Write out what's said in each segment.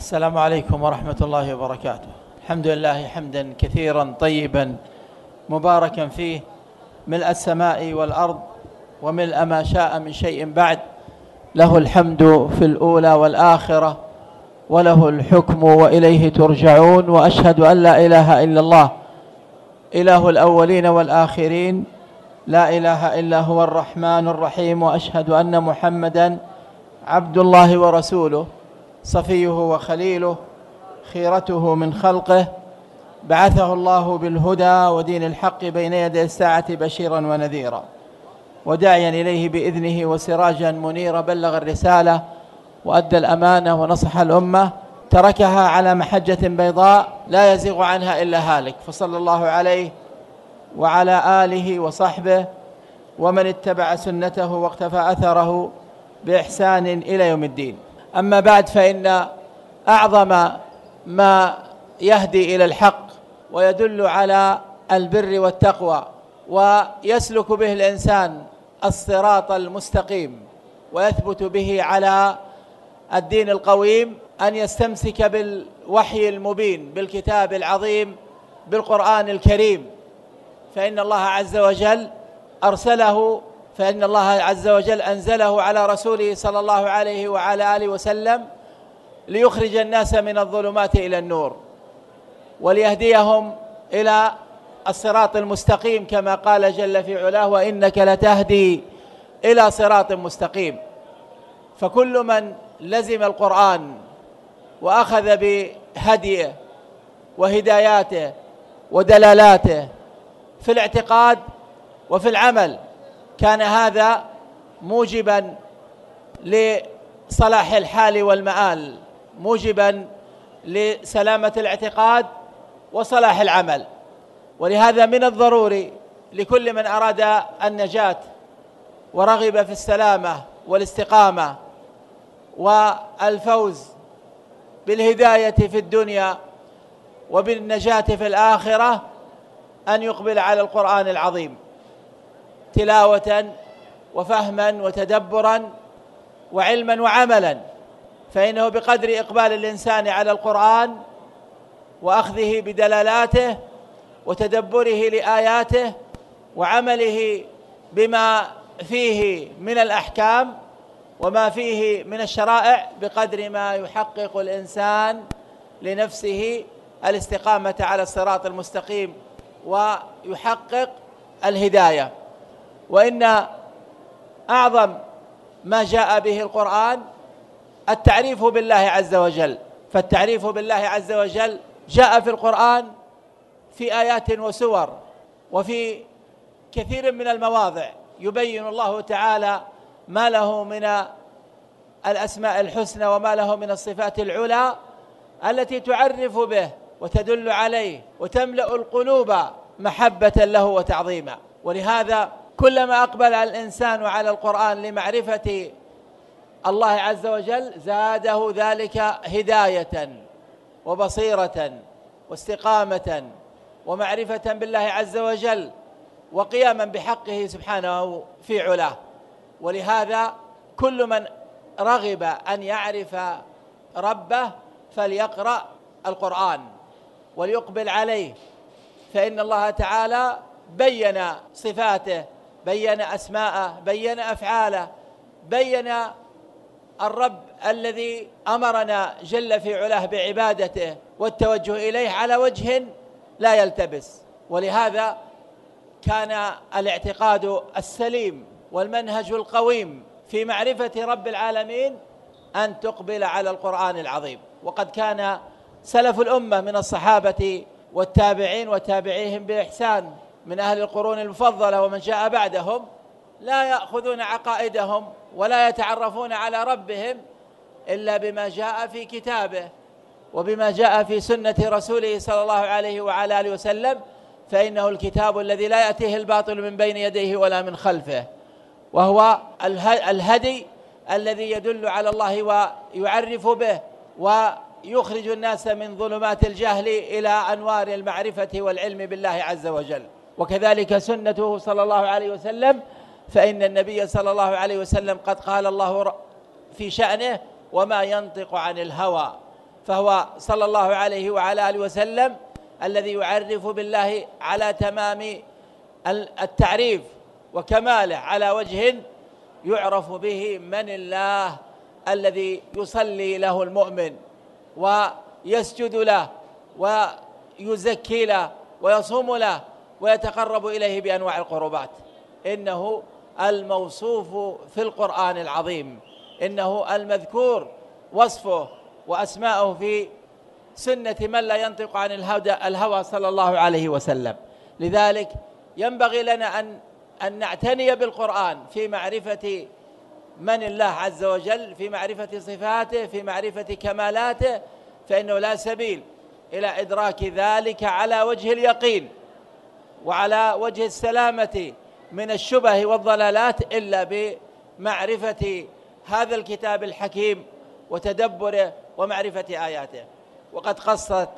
السلام عليكم ورحمة الله وبركاته. الحمد لله حمدا كثيرا طيبا مباركا فيه، ملء السماء والأرض وملء ما شاء من شيء بعد. له الحمد في الأولى والآخرة، وله الحكم وإليه ترجعون. وأشهد أن لا إله إلا الله، إله الأولين والآخرين، لا إله إلا هو الرحمن الرحيم. وأشهد أن محمدا عبد الله ورسوله، صفيه وخليله، خيرته من خلقه، بعثه الله بالهدى ودين الحق بين يدي الساعة بشيرا ونذيرا، وداعيا إليه بإذنه وسراجا منيرا. بلغ الرسالة وأدى الأمانة ونصح الأمة، تركها على محجة بيضاء لا يزيغ عنها إلا هالك. فصلى الله عليه وعلى آله وصحبه ومن اتبع سنته واقتفى أثره بإحسان إلى يوم الدين. أما بعد، فإن أعظم ما يهدي إلى الحق ويدل على البر والتقوى ويسلك به الإنسان الصراط المستقيم ويثبت به على الدين القويم أن يستمسك بالوحي المبين، بالكتاب العظيم، بالقرآن الكريم. فإن الله عز وجل أرسله، فإن الله عز وجل أنزله على رسوله صلى الله عليه وعلى آله وسلم ليخرج الناس من الظلمات إلى النور وليهديهم إلى الصراط المستقيم، كما قال جل في علاه: وإنك لتهدي إلى صراط مستقيم. فكل من لزم القرآن وأخذ بهديه وهداياته ودلالاته في الاعتقاد وفي العمل كان هذا موجبا لصلاح الحال والمآل، موجبا لسلامة الاعتقاد وصلاح العمل. ولهذا من الضروري لكل من أراد النجاة ورغب في السلامة والاستقامة والفوز بالهداية في الدنيا وبالنجاة في الآخرة أن يقبل على القرآن العظيم تلاوة وفهما وتدبرا وعلما وعملا. فإنه بقدر إقبال الإنسان على القرآن وأخذه بدلالاته وتدبره لآياته وعمله بما فيه من الأحكام وما فيه من الشرائع، بقدر ما يحقق الإنسان لنفسه الاستقامة على الصراط المستقيم ويحقق الهداية. وإن أعظم ما جاء به القرآن التعريف بالله عز وجل. فالتعريف بالله عز وجل جاء في القرآن في آيات وسور وفي كثير من المواضع يبين الله تعالى ما له من الأسماء الحسنى وما له من الصفات العلى التي تعرف به وتدل عليه وتملأ القلوب محبة له وتعظيما. ولهذا كلما أقبل الإنسان على القرآن لمعرفة الله عز وجل زاده ذلك هداية وبصيرة واستقامة ومعرفة بالله عز وجل وقياما بحقه سبحانه في علاه. ولهذا كل من رغب أن يعرف ربه فليقرأ القرآن وليقبل عليه، فإن الله تعالى بين صفاته، بين أسماءه، بين أفعاله، بين الرب الذي أمرنا جل في علاه بعبادته والتوجه إليه على وجه لا يلتبس. ولهذا كان الاعتقاد السليم والمنهج القويم في معرفة رب العالمين أن تقبل على القرآن العظيم. وقد كان سلف الأمة من الصحابة والتابعين وتابعيهم بإحسان من أهل القرون المفضلة ومن جاء بعدهم لا يأخذون عقائدهم ولا يتعرفون على ربهم إلا بما جاء في كتابه وبما جاء في سنة رسوله صلى الله عليه وعلى آله وسلم، فإنه الكتاب الذي لا يأتيه الباطل من بين يديه ولا من خلفه، وهو الهدي الذي يدل على الله ويعرف به ويخرج الناس من ظلمات الجهل إلى أنوار المعرفة والعلم بالله عز وجل. وكذلك سنته صلى الله عليه وسلم، فإن النبي صلى الله عليه وسلم قد قال الله في شأنه: وما ينطق عن الهوى، فهو صلى الله عليه وعلى آله وسلم الذي يعرف بالله على تمام التعريف وكماله، على وجه يعرف به من الله الذي يصلي له المؤمن ويسجد له ويزكي له ويصوم له ويتقرب إليه بأنواع القربات. إنه الموصوف في القرآن العظيم، إنه المذكور وصفه وأسماؤه في سنة من لا ينطق عن الهوى صلى الله عليه وسلم. لذلك ينبغي لنا أن نعتني بالقرآن في معرفة من الله عز وجل، في معرفة صفاته، في معرفة كمالاته، فإنه لا سبيل إلى إدراك ذلك على وجه اليقين وعلى وجه السلامة من الشبه والضلالات إلا بمعرفة هذا الكتاب الحكيم وتدبره ومعرفة آياته. وقد قصت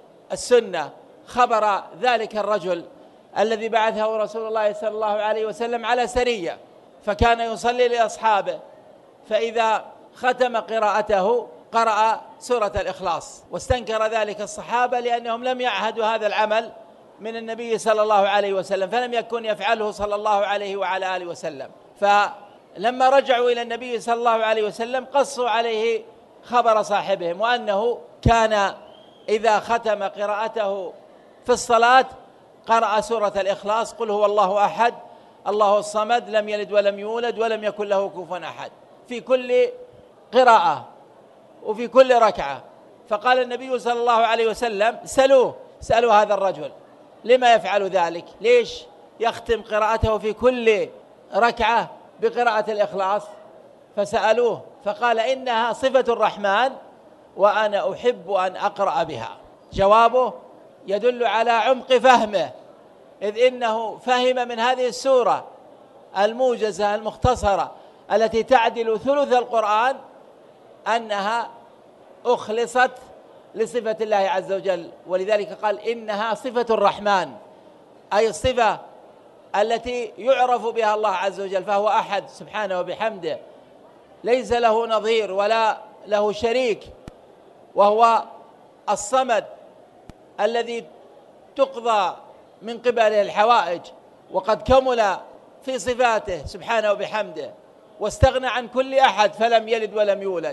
السنة خبر ذلك الرجل الذي بعثه رسول الله صلى الله عليه وسلم على سرية، فكان يصلي لأصحابه، فإذا ختم قراءته قرأ سورة الإخلاص، واستنكر ذلك الصحابة لأنهم لم يعهدوا هذا العمل من النبي صلى الله عليه وسلم، فلم يكن يفعله صلى الله عليه وعلى آله وسلم. فلما رجعوا إلى النبي صلى الله عليه وسلم قصوا عليه خبر صاحبهم، وأنه كان إذا ختم قراءته في الصلاة قرأ سورة الإخلاص، قل هو الله أحد الله الصمد لم يلد ولم يولد ولم يكن له كفوا أحد، في كل قراءة وفي كل ركعة. فقال النبي صلى الله عليه وسلم سألوا هذا الرجل لما يفعل ذلك، ليش يختم قراءته في كل ركعة بقراءة الإخلاص؟ فسألوه فقال إنها صفة الرحمن وأنا أحب أن أقرأ بها. جوابه يدل على عمق فهمه، إذ إنه فهم من هذه السورة الموجزة المختصرة التي تعدل ثلث القرآن أنها أخلصت لصفة الله عز وجل، ولذلك قال إنها صفة الرحمن، أي الصفة التي يعرف بها الله عز وجل، فهو أحد سبحانه وبحمده، ليس له نظير ولا له شريك، وهو الصمد الذي تقضى من قبله الحوائج، وقد كمل في صفاته سبحانه وبحمده واستغنى عن كل أحد فلم يلد ولم يولد.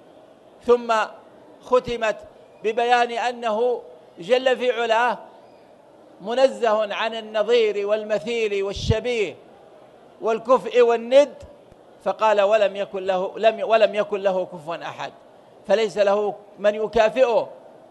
ثم ختمت ببيان أنه جل في علاه منزه عن النظير والمثيل والشبيه والكفء والند، فقال ولم يكن له كفوا أحد، فليس له من يكافئه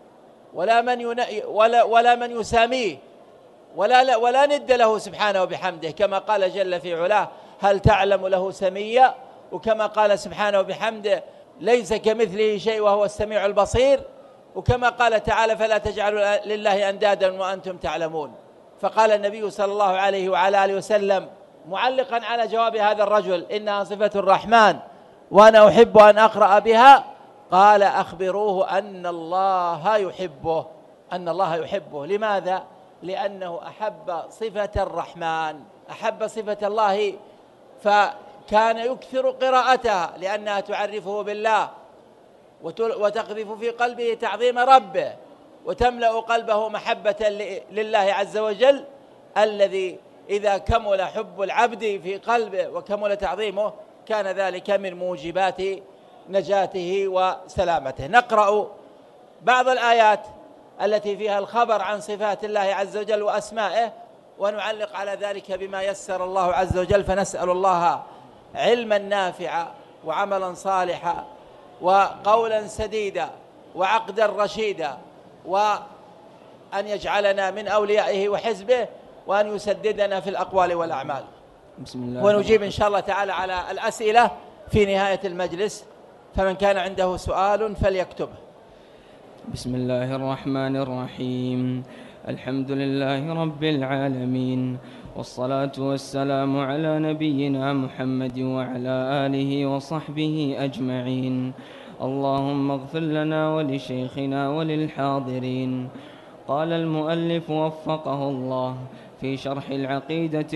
ولا من يساميه ولا ند له سبحانه وبحمده، كما قال جل في علاه هل تعلم له سميا، وكما قال سبحانه وبحمده ليس كمثله شيء وهو السميع البصير، وكما قال تعالى فلا تجعلوا لله أندادا وأنتم تعلمون. فقال النبي صلى الله عليه وعلى آله وسلم معلقا على جواب هذا الرجل إنها صفة الرحمن وأنا أحب أن أقرأ بها، قال أخبروه أن الله يحبه. لماذا؟ لأنه أحب صفة الرحمن، أحب صفة الله، فكان يكثر قراءتها لأنها تعرفه بالله وتقذف في قلبه تعظيم ربه وتملأ قلبه محبة لله عز وجل، الذي إذا كمل حب العبد في قلبه وكمل تعظيمه كان ذلك من موجبات نجاته وسلامته. نقرأ بعض الآيات التي فيها الخبر عن صفات الله عز وجل وأسمائه، ونعلق على ذلك بما يسر الله عز وجل، فنسأل الله علما نافعا وعملا صالحا وقولا سديدا وعقدا رشيدا، وأن يجعلنا من أوليائه وحزبه، وأن يسددنا في الأقوال والأعمال. بسم الله. ونجيب إن شاء الله تعالى على الأسئلة في نهاية المجلس، فمن كان عنده سؤال فليكتبه. بسم الله الرحمن الرحيم. الحمد لله رب العالمين، والصلاة والسلام على نبينا محمد وعلى آله وصحبه أجمعين. اللهم اغفر لنا ولشيخنا وللحاضرين. قال المؤلف وفقه الله في شرح العقيدة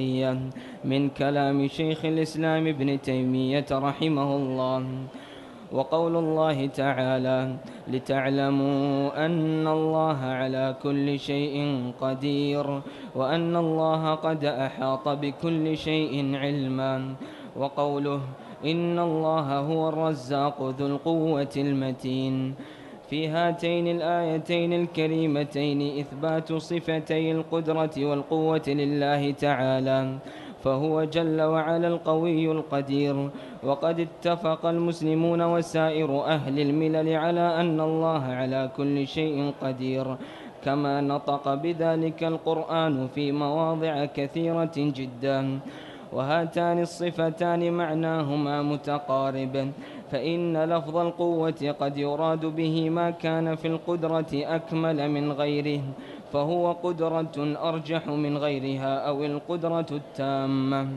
من كلام شيخ الإسلام ابن تيمية رحمه الله: وقول الله تعالى لتعلموا أن الله على كل شيء قدير وأن الله قد أحاط بكل شيء علما. وقوله إن الله هو الرزاق ذو القوة المتين. في هاتين الآيتين الكريمتين إثبات صفتي القدرة والقوة لله تعالى، فهو جل وعلا القوي القدير. وقد اتفق المسلمون وسائر أهل الملل على أن الله على كل شيء قدير، كما نطق بذلك القرآن في مواضع كثيرة جدا. وهاتان الصفتان معناهما متقارب، فإن لفظ القوة قد يراد به ما كان في القدرة أكمل من غيره، فهو قدرة أرجح من غيرها أو القدرة التامة.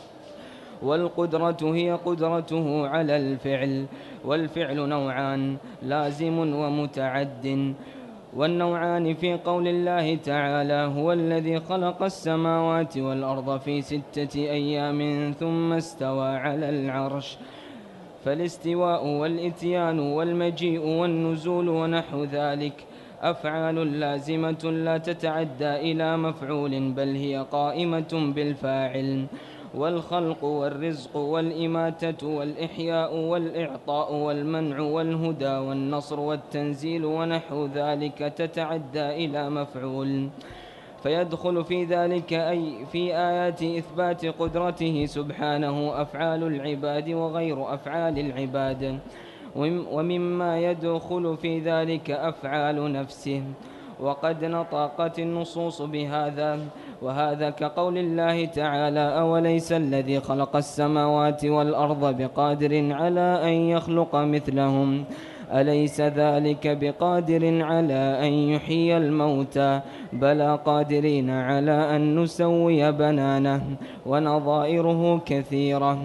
والقدرة هي قدرته على الفعل، والفعل نوعان لازم ومتعد. والنوعان في قول الله تعالى هو الذي خلق السماوات والأرض في 6 أيام ثم استوى على العرش، فالاستواء والإتيان والمجيء والنزول ونحو ذلك أفعال لازمة لا تتعدى إلى مفعول، بل هي قائمة بالفاعل. والخلق والرزق والإماتة والإحياء والإعطاء والمنع والهدى والنصر والتنزيل ونحو ذلك تتعدى إلى مفعول، فيدخل في ذلك أي في آيات إثبات قدرته سبحانه أفعال العباد وغير أفعال العباد، ومما يدخل في ذلك أفعال نفسه. وقد نطقت النصوص بهذا، وهذا كقول الله تعالى أوليس الذي خلق السماوات والأرض بقادر على أن يخلق مثلهم أليس ذلك بقادر على أن يحيي الموتى بلى قادرين على أن نسوي بنانه. ونظائره كثيرة.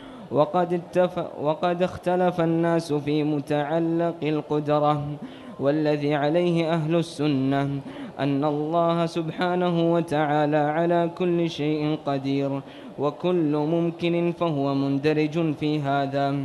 وقد اختلف الناس في متعلق القدرة، والذي عليه أهل السنة أن الله سبحانه وتعالى على كل شيء قدير، وكل ممكن فهو مندرج في هذا،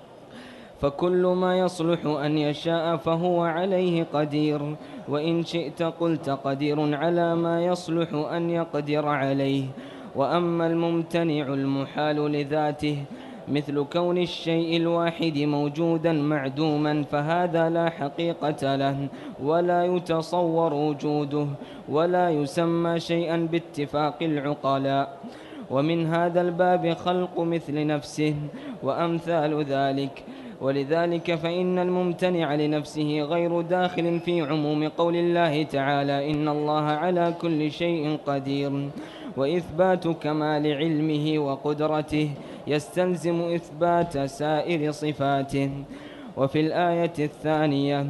فكل ما يصلح أن يشاء فهو عليه قدير، وإن شئت قلت قدير على ما يصلح أن يقدر عليه. وأما الممتنع المحال لذاته مثل كون الشيء الواحد موجودا معدوما فهذا لا حقيقة له ولا يتصور وجوده ولا يسمى شيئا باتفاق العقلاء. ومن هذا الباب خلق مثل نفسه وأمثال ذلك. ولذلك فإن الممتنع لنفسه غير داخل في عموم قول الله تعالى إن الله على كل شيء قدير. وإثبات كمال علمه وقدرته يستلزم إثبات سائر صفاته. وفي الآية الثانية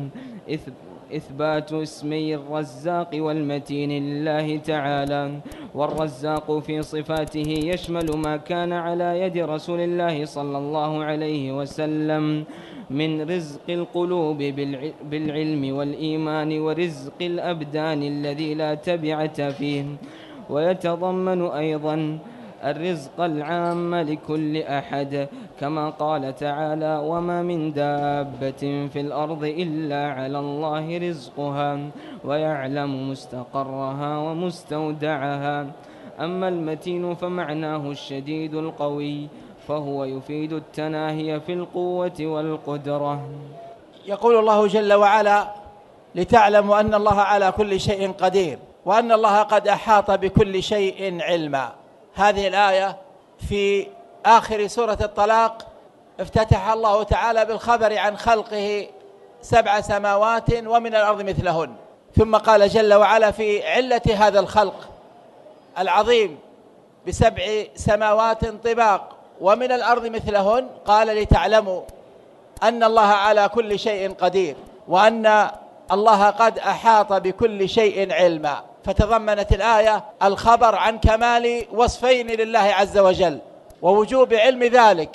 إثبات اسمي الرزاق والمتين لله تعالى. والرزاق في صفاته يشمل ما كان على يد رسول الله صلى الله عليه وسلم من رزق القلوب بالعلم والإيمان ورزق الأبدان الذي لا تبعة فيه، ويتضمن أيضا الرزق العام لكل أحد، كما قال تعالى وما من دابة في الأرض إلا على الله رزقها ويعلم مستقرها ومستودعها. أما المتين فمعناه الشديد القوي، فهو يفيد التناهي في القوة والقدرة. يقول الله جل وعلا لتعلموا أن الله على كل شيء قدير وأن الله قد أحاط بكل شيء علما. هذه الآية في آخر سورة الطلاق افتتح الله تعالى بالخبر عن خلقه 7 سماوات ومن الأرض مثلهن، ثم قال جل وعلا في علة هذا الخلق العظيم ب7 سماوات طباق ومن الأرض مثلهن قال لتعلموا أن الله على كل شيء قدير وأن الله قد أحاط بكل شيء علما. فتضمنت الآية الخبر عن كمال وصفين لله عز وجل ووجوب علم ذلك،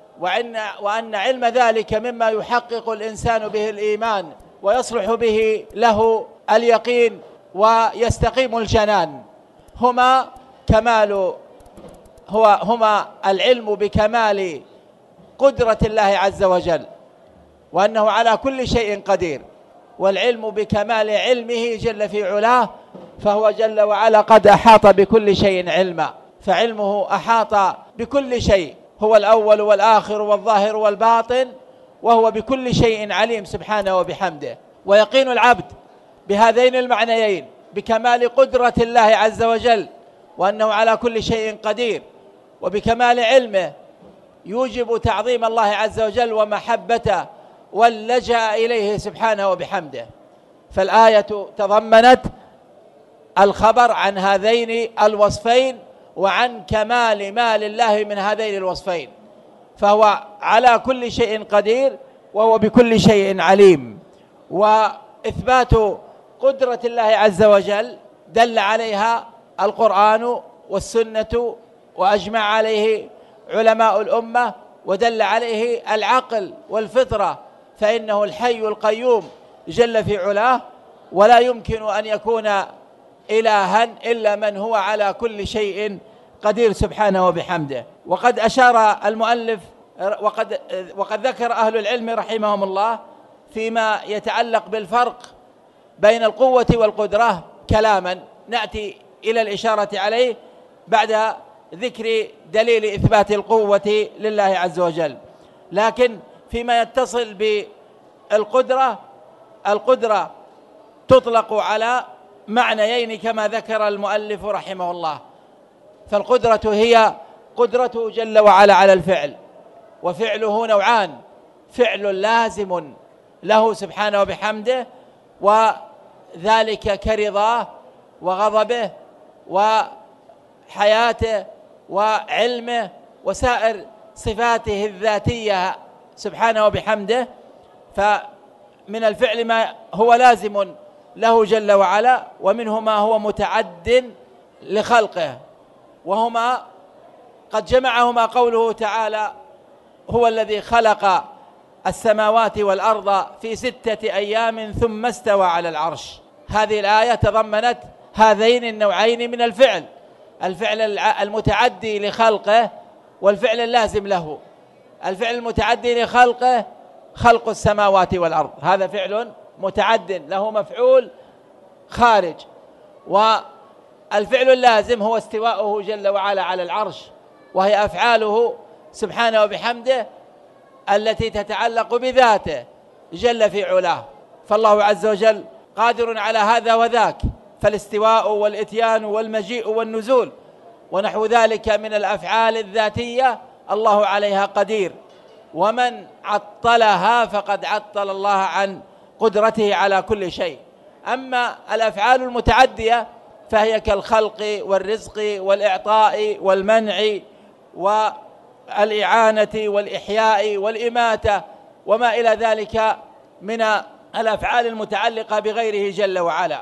وأن علم ذلك مما يحقق الإنسان به الإيمان ويصلح به له اليقين ويستقيم الجنان. هما العلم بكمال قدرة الله عز وجل وأنه على كل شيء قدير، والعلم بكمال علمه جل في علاه، فهو جل وعلا قد أحاط بكل شيء علما، فعلمه أحاط بكل شيء، هو الأول والآخر والظاهر والباطن، وهو بكل شيء عليم سبحانه وبحمده. ويقين العبد بهذين المعنيين، بكمال قدرة الله عز وجل وأنه على كل شيء قدير، وبكمال علمه، يوجب تعظيم الله عز وجل ومحبته واللجأ إليه سبحانه وبحمده. فالآية تضمنت الخبر عن هذين الوصفين وعن كمال ما لله من هذين الوصفين، فهو على كل شيء قدير وهو بكل شيء عليم. وإثبات قدرة الله عز وجل دل عليها القرآن والسنة، وأجمع عليه علماء الأمة، ودل عليه العقل والفطرة، فإنه الحي القيوم جل في علاه، ولا يمكن أن يكون إلها إلا من هو على كل شيء قدير سبحانه وبحمده. وقد أشار المؤلف وقد ذكر أهل العلم رحمهم الله فيما يتعلق بالفرق بين القوة والقدرة كلاما نأتي إلى الإشارة عليه بعد ذكر دليل إثبات القوة لله عز وجل. لكن فيما يتصل بالقدرة، القدرة تطلق على معنيين كما ذكر المؤلف رحمه الله. فالقدرة هي قدرته جل وعلا على الفعل، وفعله نوعان: فعل لازم له سبحانه وبحمده، وذلك كرضاه وغضبه وحياته وعلمه وسائر صفاته الذاتية سبحانه وبحمده. فمن الفعل ما هو لازم له جل وعلا، ومنه ما هو متعد لخلقه، وهما قد جمعهما قوله تعالى: هو الذي خلق السماوات والأرض في 6 أيام ثم استوى على العرش. هذه الآية تضمنت هذين النوعين من الفعل: الفعل المتعدي لخلقه والفعل اللازم له. الفعل المتعدي لخلقه خلق السماوات والأرض، هذا فعل متعد له مفعول خارج. والفعل اللازم هو استواؤه جل وعلا على العرش، وهي أفعاله سبحانه وبحمده التي تتعلق بذاته جل في علاه. فالله عز وجل قادر على هذا وذاك، فالاستواء والإتيان والمجيء والنزول ونحو ذلك من الأفعال الذاتية الله عليها قدير، ومن عطلها فقد عطل الله عن قدرته على كل شيء. أما الأفعال المتعدية فهي كالخلق والرزق والإعطاء والمنع والإعانة والإحياء والإماتة وما إلى ذلك من الأفعال المتعلقة بغيره جل وعلا.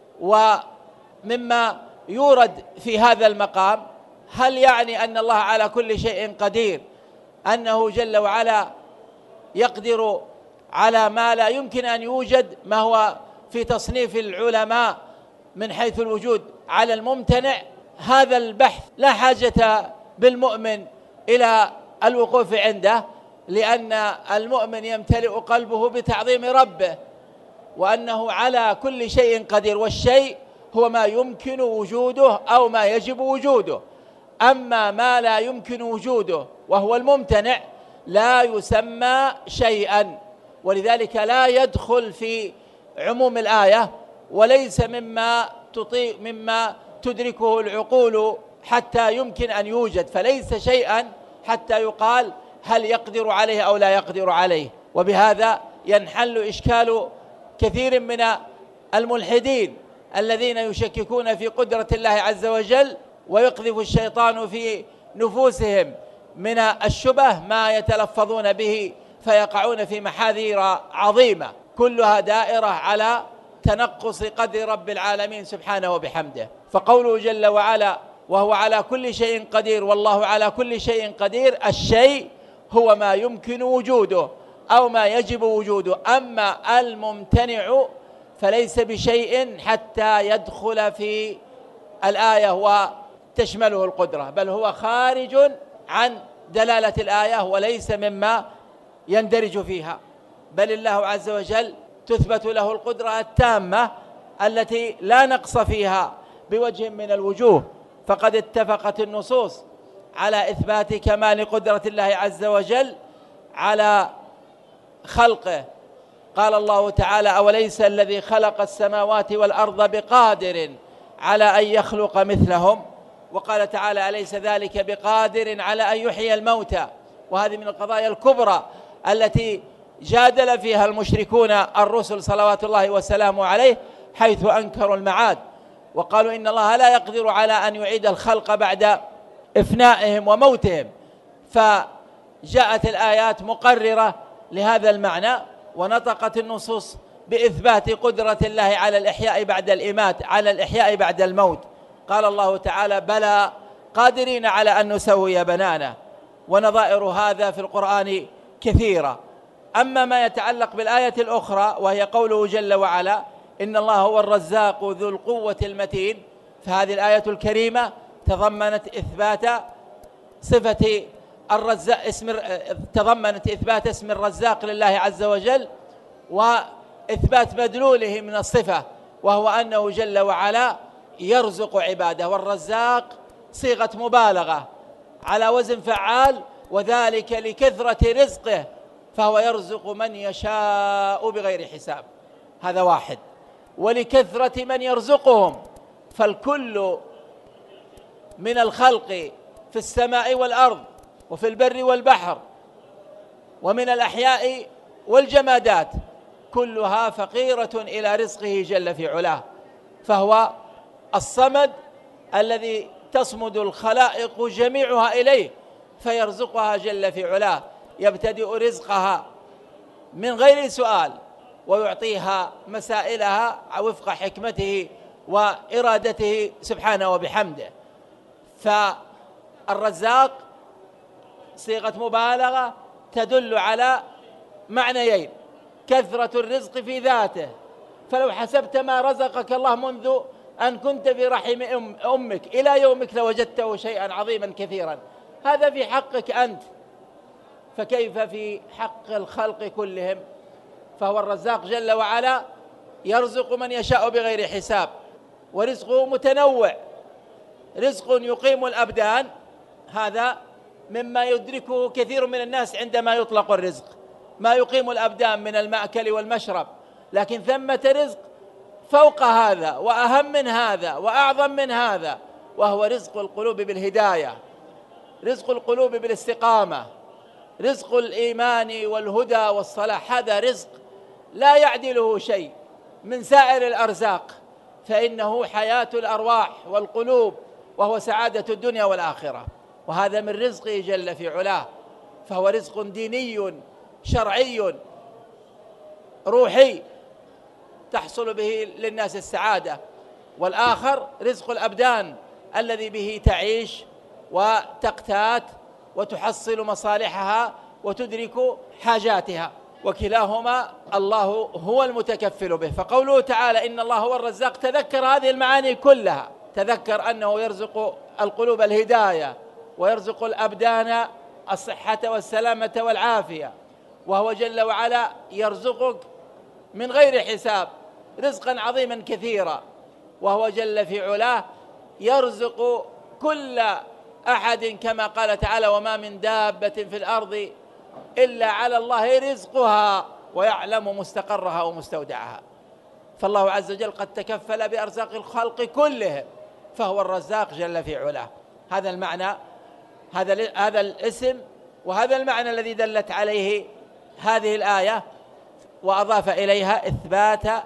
ومما يورد في هذا المقام: هل يعني أن الله على كل شيء قدير أنه جل وعلا يقدر على ما لا يمكن أن يوجد، ما هو في تصنيف العلماء من حيث الوجود على الممتنع؟ هذا البحث لا حاجة بالمؤمن إلى الوقوف عنده، لأن المؤمن يمتلئ قلبه بتعظيم ربه وأنه على كل شيء قدير، والشيء هو ما يمكن وجوده أو ما يجب وجوده. أما ما لا يمكن وجوده وهو الممتنع لا يسمى شيئا، ولذلك لا يدخل في عموم الآية، وليس مما تدركه العقول حتى يمكن أن يوجد، فليس شيئا حتى يقال هل يقدر عليه أو لا يقدر عليه. وبهذا ينحل إشكال كثير من الملحدين الذين يشككون في قدرة الله عز وجل، ويقذف الشيطان في نفوسهم من الشبه ما يتلفظون به فيقعون في محاذير عظيمة كلها دائرة على تنقص قدر رب العالمين سبحانه وبحمده. فقوله جل وعلا: وهو على كل شيء قدير، والله على كل شيء قدير، الشيء هو ما يمكن وجوده أو ما يجب وجوده. أما الممتنع فليس بشيء حتى يدخل في الآية وتشمله القدرة، بل هو خارج عن دلالة الآية وليس مما يندرج فيها. بل الله عز وجل تثبت له القدرة التامة التي لا نقص فيها بوجه من الوجوه، فقد اتفقت النصوص على إثبات كمال قدرة الله عز وجل على خلقه. قال الله تعالى: أوليس الذي خلق السماوات والأرض بقادر على أن يخلق مثلهم. وقال تعالى: أليس ذلك بقادر على أن يحيي الموتى. وهذه من القضايا الكبرى التي جادل فيها المشركون الرسل صلوات الله وسلامه عليه، حيث أنكروا المعاد وقالوا إن الله لا يقدر على أن يعيد الخلق بعد إفنائهم وموتهم. فجاءت الآيات مقررة لهذا المعنى، ونطقت النصوص بإثبات قدرة الله على الإحياء بعد الإمات، على الإحياء بعد الموت. قال الله تعالى: بلى قادرين على أن نسوي بنانه. ونظائر هذا في القرآن كثيرة. أما ما يتعلق بالآية الأخرى وهي قوله جل وعلا: إن الله هو الرزاق ذو القوة المتين، فهذه الآية الكريمة تضمنت إثبات صفة الرزاق، تضمنت إثبات اسم الرزاق لله عز وجل، وإثبات مدلوله من الصفة، وهو أنه جل وعلا يرزق عباده. والرزاق صيغة مبالغة على وزن فعال، وذلك لكثرة رزقه، فهو يرزق من يشاء بغير حساب. هذا واحد. ولكثرة من يرزقهم، فالكل من الخلق في السماء والأرض وفي البر والبحر ومن الأحياء والجمادات كلها فقيرة إلى رزقه جل في علاه، فهو الصمد الذي تصمد الخلائق جميعها إليه، فيرزقها جل في علاه، يبتدئ رزقها من غير سؤال ويعطيها مسائلها وفق حكمته وإرادته سبحانه وبحمده. فالرزاق صيغة مبالغة تدل على معنيين: كثرة الرزق في ذاته، فلو حسبت ما رزقك الله منذ أن كنت في رحم أمك إلى يومك لوجدته شيئا عظيما كثيرا، هذا في حقك أنت، فكيف في حق الخلق كلهم؟ فهو الرزاق جل وعلا يرزق من يشاء بغير حساب، ورزقه متنوع. رزق يقيم الأبدان، هذا مما يدركه كثير من الناس عندما يطلق الرزق، ما يقيم الأبدان من المأكل والمشرب، لكن ثمة رزق فوق هذا وأهم من هذا وأعظم من هذا، وهو رزق القلوب بالهداية، رزق القلوب بالاستقامة، رزق الإيمان والهدى والصلاح. هذا رزق لا يعدله شيء من سائر الأرزاق، فإنه حياة الأرواح والقلوب، وهو سعادة الدنيا والآخرة، وهذا من رزقه جل في علاه. فهو رزق ديني شرعي روحي تحصل به للناس السعادة، والآخر رزق الأبدان الذي به تعيش وتقتات وتحصل مصالحها وتدرك حاجاتها، وكلاهما الله هو المتكفل به. فقوله تعالى: إن الله هو الرزاق، تذكر هذه المعاني كلها، تذكر أنه يرزق القلوب الهداية، ويرزق الأبدان الصحة والسلامة والعافية، وهو جل وعلا يرزقك من غير حساب رزقا عظيما كثيرا، وهو جل في علاه يرزق كل أحد كما قال تعالى: وما من دابة في الأرض إلا على الله رزقها ويعلم مستقرها ومستودعها. فالله عز وجل قد تكفل بأرزاق الخلق كلهم، فهو الرزاق جل في علاه. هذا المعنى، هذا الاسم، وهذا المعنى الذي دلت عليه هذه الآية، وأضاف إليها إثبات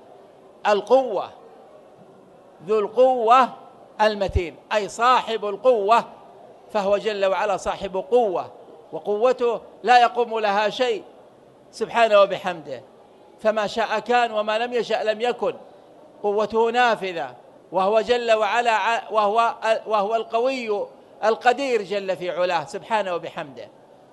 القوة، ذو القوة المتين، أي صاحب القوة، فهو جل وعلا صاحب قوة، وقوته لا يقوم لها شيء سبحانه وبحمده، فما شاء كان وما لم يشأ لم يكن، قوته نافذة، وهو جل وعلا وهو القوي القدير جل في علاه سبحانه وبحمده.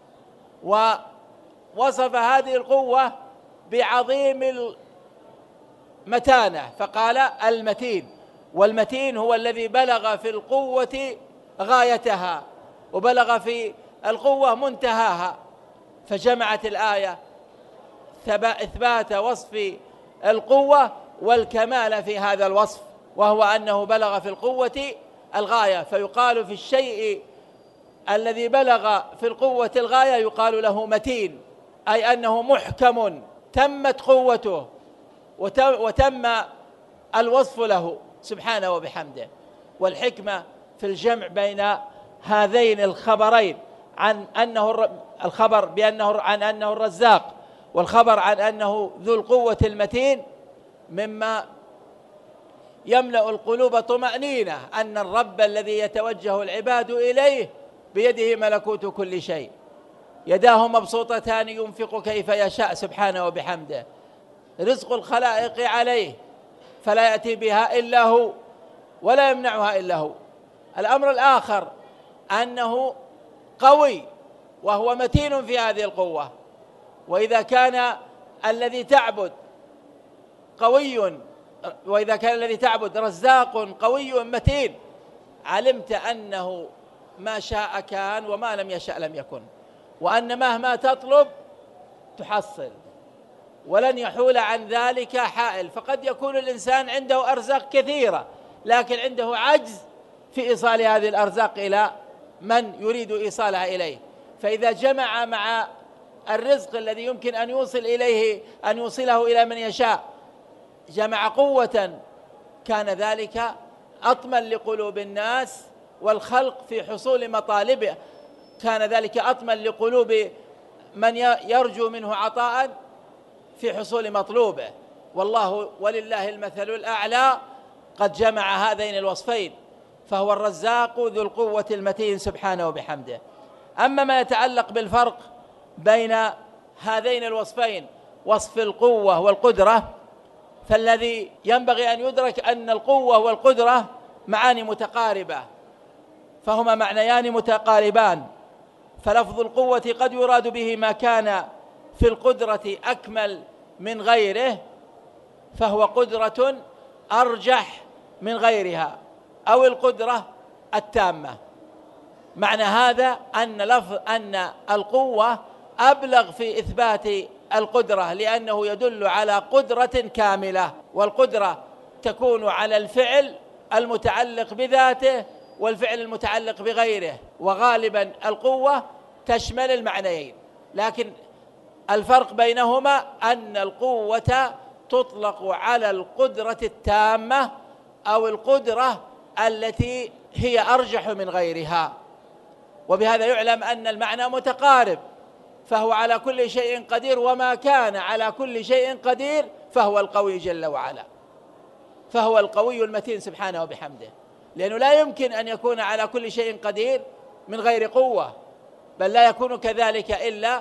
ووصف هذه القوة بعظيم المتانة، فقال المتين، والمتين هو الذي بلغ في القوة غايتها وبلغ في القوة منتهاها. فجمعت الآية إثبات وصف القوة والكمال في هذا الوصف، وهو أنه بلغ في القوة الغاية. فيقال في الشيء الذي بلغ في القوة الغاية يقال له متين، أي أنه محكم تمت قوته وتم الوصف له سبحانه وبحمده. والحكمة في الجمع بين هذين الخبرين، عن أنه الخبر عن أنه الرزاق، والخبر عن أنه ذو القوة المتين، مما يملأ القلوب طمأنينة أن الرب الذي يتوجه العباد إليه بيده ملكوت كل شيء، يداه مبسوطتان ينفق كيف يشاء سبحانه وبحمده، رزق الخلائق عليه فلا يأتي بها إلا هو ولا يمنعها إلا هو. الأمر الآخر أنه قوي وهو متين في هذه القوة. وإذا كان الذي تعبد رزاق قوي متين، علمت أنه ما شاء كان وما لم يشاء لم يكن، وأن مهما تطلب تحصل ولن يحول عن ذلك حائل. فقد يكون الإنسان عنده أرزاق كثيرة لكن عنده عجز في إيصال هذه الأرزاق إلى من يريد إيصالها إليه، فإذا جمع مع الرزق الذي يمكن أن يوصله إلى من يشاء جمع قوة، كان ذلك أطمن لقلوب الناس والخلق في حصول مطالبه، كان ذلك أطمن لقلوب من يرجو منه عطاء في حصول مطلوبه. ولله المثل الأعلى قد جمع هذين الوصفين، فهو الرزاق ذو القوة المتين سبحانه وبحمده. أما ما يتعلق بالفرق بين هذين الوصفين، وصف القوة والقدرة، فالذي ينبغي أن يدرك أن القوة والقدرة معاني متقاربة، فهما معنيان متقاربان. فلفظ القوة قد يراد به ما كان في القدرة أكمل من غيره، فهو قدرة أرجح من غيرها، أو القدرة التامة. معنى هذا أن القوة أبلغ في إثبات القدرة، لأنه يدل على قدرة كاملة، والقدرة تكون على الفعل المتعلق بذاته والفعل المتعلق بغيره، وغالبا القوة تشمل المعنيين. لكن الفرق بينهما أن القوة تطلق على القدرة التامة أو القدرة التي هي أرجح من غيرها، وبهذا يعلم أن المعنى متقارب، فهو على كل شيء قدير، وما كان على كل شيء قدير فهو القوي جل وعلا، فهو القوي المتين سبحانه وبحمده، لأنه لا يمكن أن يكون على كل شيء قدير من غير قوة، بل لا يكون كذلك إلا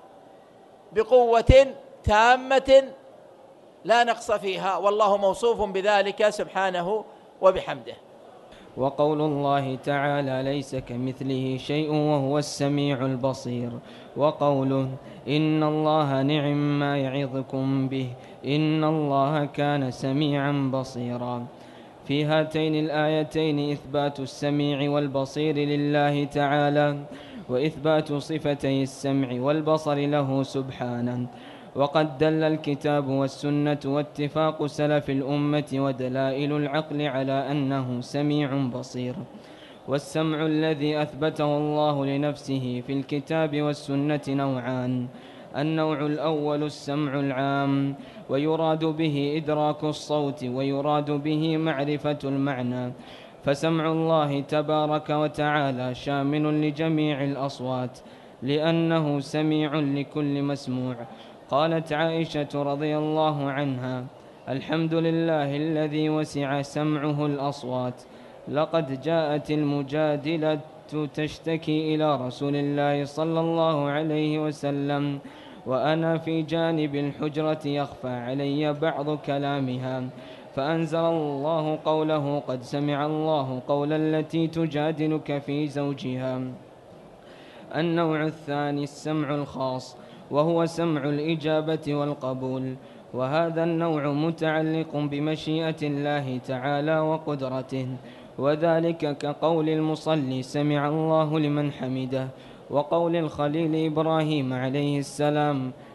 بقوة تامة لا نقص فيها، والله موصوف بذلك سبحانه وبحمده. وقول الله تعالى ليس كمثله شيء وهو السميع البصير، وقوله إن الله نعم ما يعظكم به إن الله كان سميعا بصيرا. في هاتين الآيتين إثبات السميع والبصير لله تعالى، وإثبات صفتي السمع والبصر له سبحانه. وقد دل الكتاب والسنة واتفاق سلف الأمة ودلائل العقل على أنه سميع بصير. والسمع الذي أثبته الله لنفسه في الكتاب والسنة نوعان: النوع الأول السمع العام، ويراد به إدراك الصوت، ويراد به معرفة المعنى. فسمع الله تبارك وتعالى شامل لجميع الأصوات، لأنه سميع لكل مسموع. قالت عائشة رضي الله عنها: الحمد لله الذي وسع سمعه الأصوات. لقد جاءت المجادلة تشتكي إلى رسول الله صلى الله عليه وسلم وأنا في جانب الحجرة يخفى علي بعض كلامها، فأنزل الله قوله: قد سمع الله قول التي تجادلك في زوجها. النوع الثاني السمع الخاص، وهو سمع الإجابة والقبول، وهذا النوع متعلق بمشيئة الله تعالى وقدرته، وذلك كقول المصلي: سمع الله لمن حمده، وقول الخليل إبراهيم عليه السلام: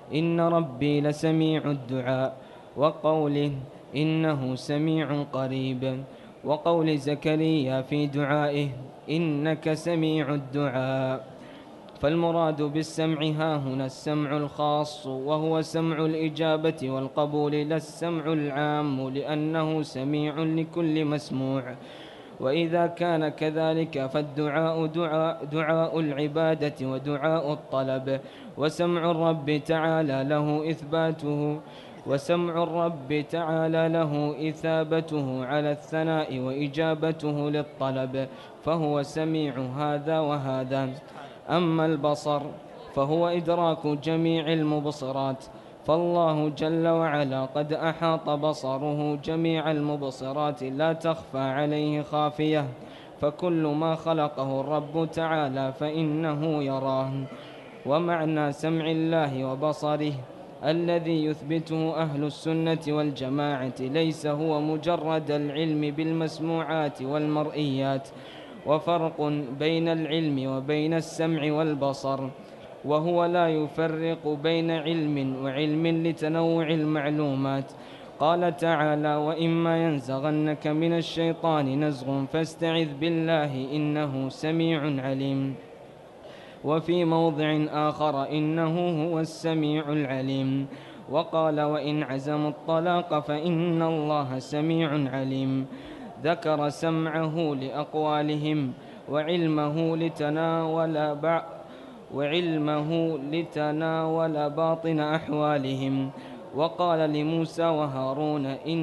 إن ربي لسميع الدعاء، وقوله إنه سميع قريب، وقول زكريا في دعائه إنك سميع الدعاء. فالمراد بالسمع هاهنا السمع الخاص، وهو سمع الإجابة والقبول، لا السمع العام، لأنه سميع لكل مسموع. وإذا كان كذلك فالدعاء دعاء العبادة ودعاء الطلب، وسمع الرب تعالى له إثابته على الثناء وإجابته للطلب، فهو سميع هذا وهذا. أما البصر فهو إدراك جميع المبصرات، فالله جل وعلا قد أحاط بصره جميع المبصرات لا تخفى عليه خافية، فكل ما خلقه الرب تعالى فإنه يراه. ومعنى سمع الله وبصره الذي يثبته أهل السنة والجماعة ليس هو مجرد العلم بالمسموعات والمرئيات، وفرق بين العلم وبين السمع والبصر، وهو لا يفرق بين علم وعلم لتنوع المعلومات. قال تعالى وإما ينزغنك من الشيطان نزغ فاستعذ بالله إنه سميع عليم. وفي موضع آخر إنه هو السميع العليم. وقال وإن عزموا الطلاق فإن الله سميع عليم. ذكر سمعه لأقوالهم وعلمه لتناول باطن أحوالهم. وقال لموسى وهارون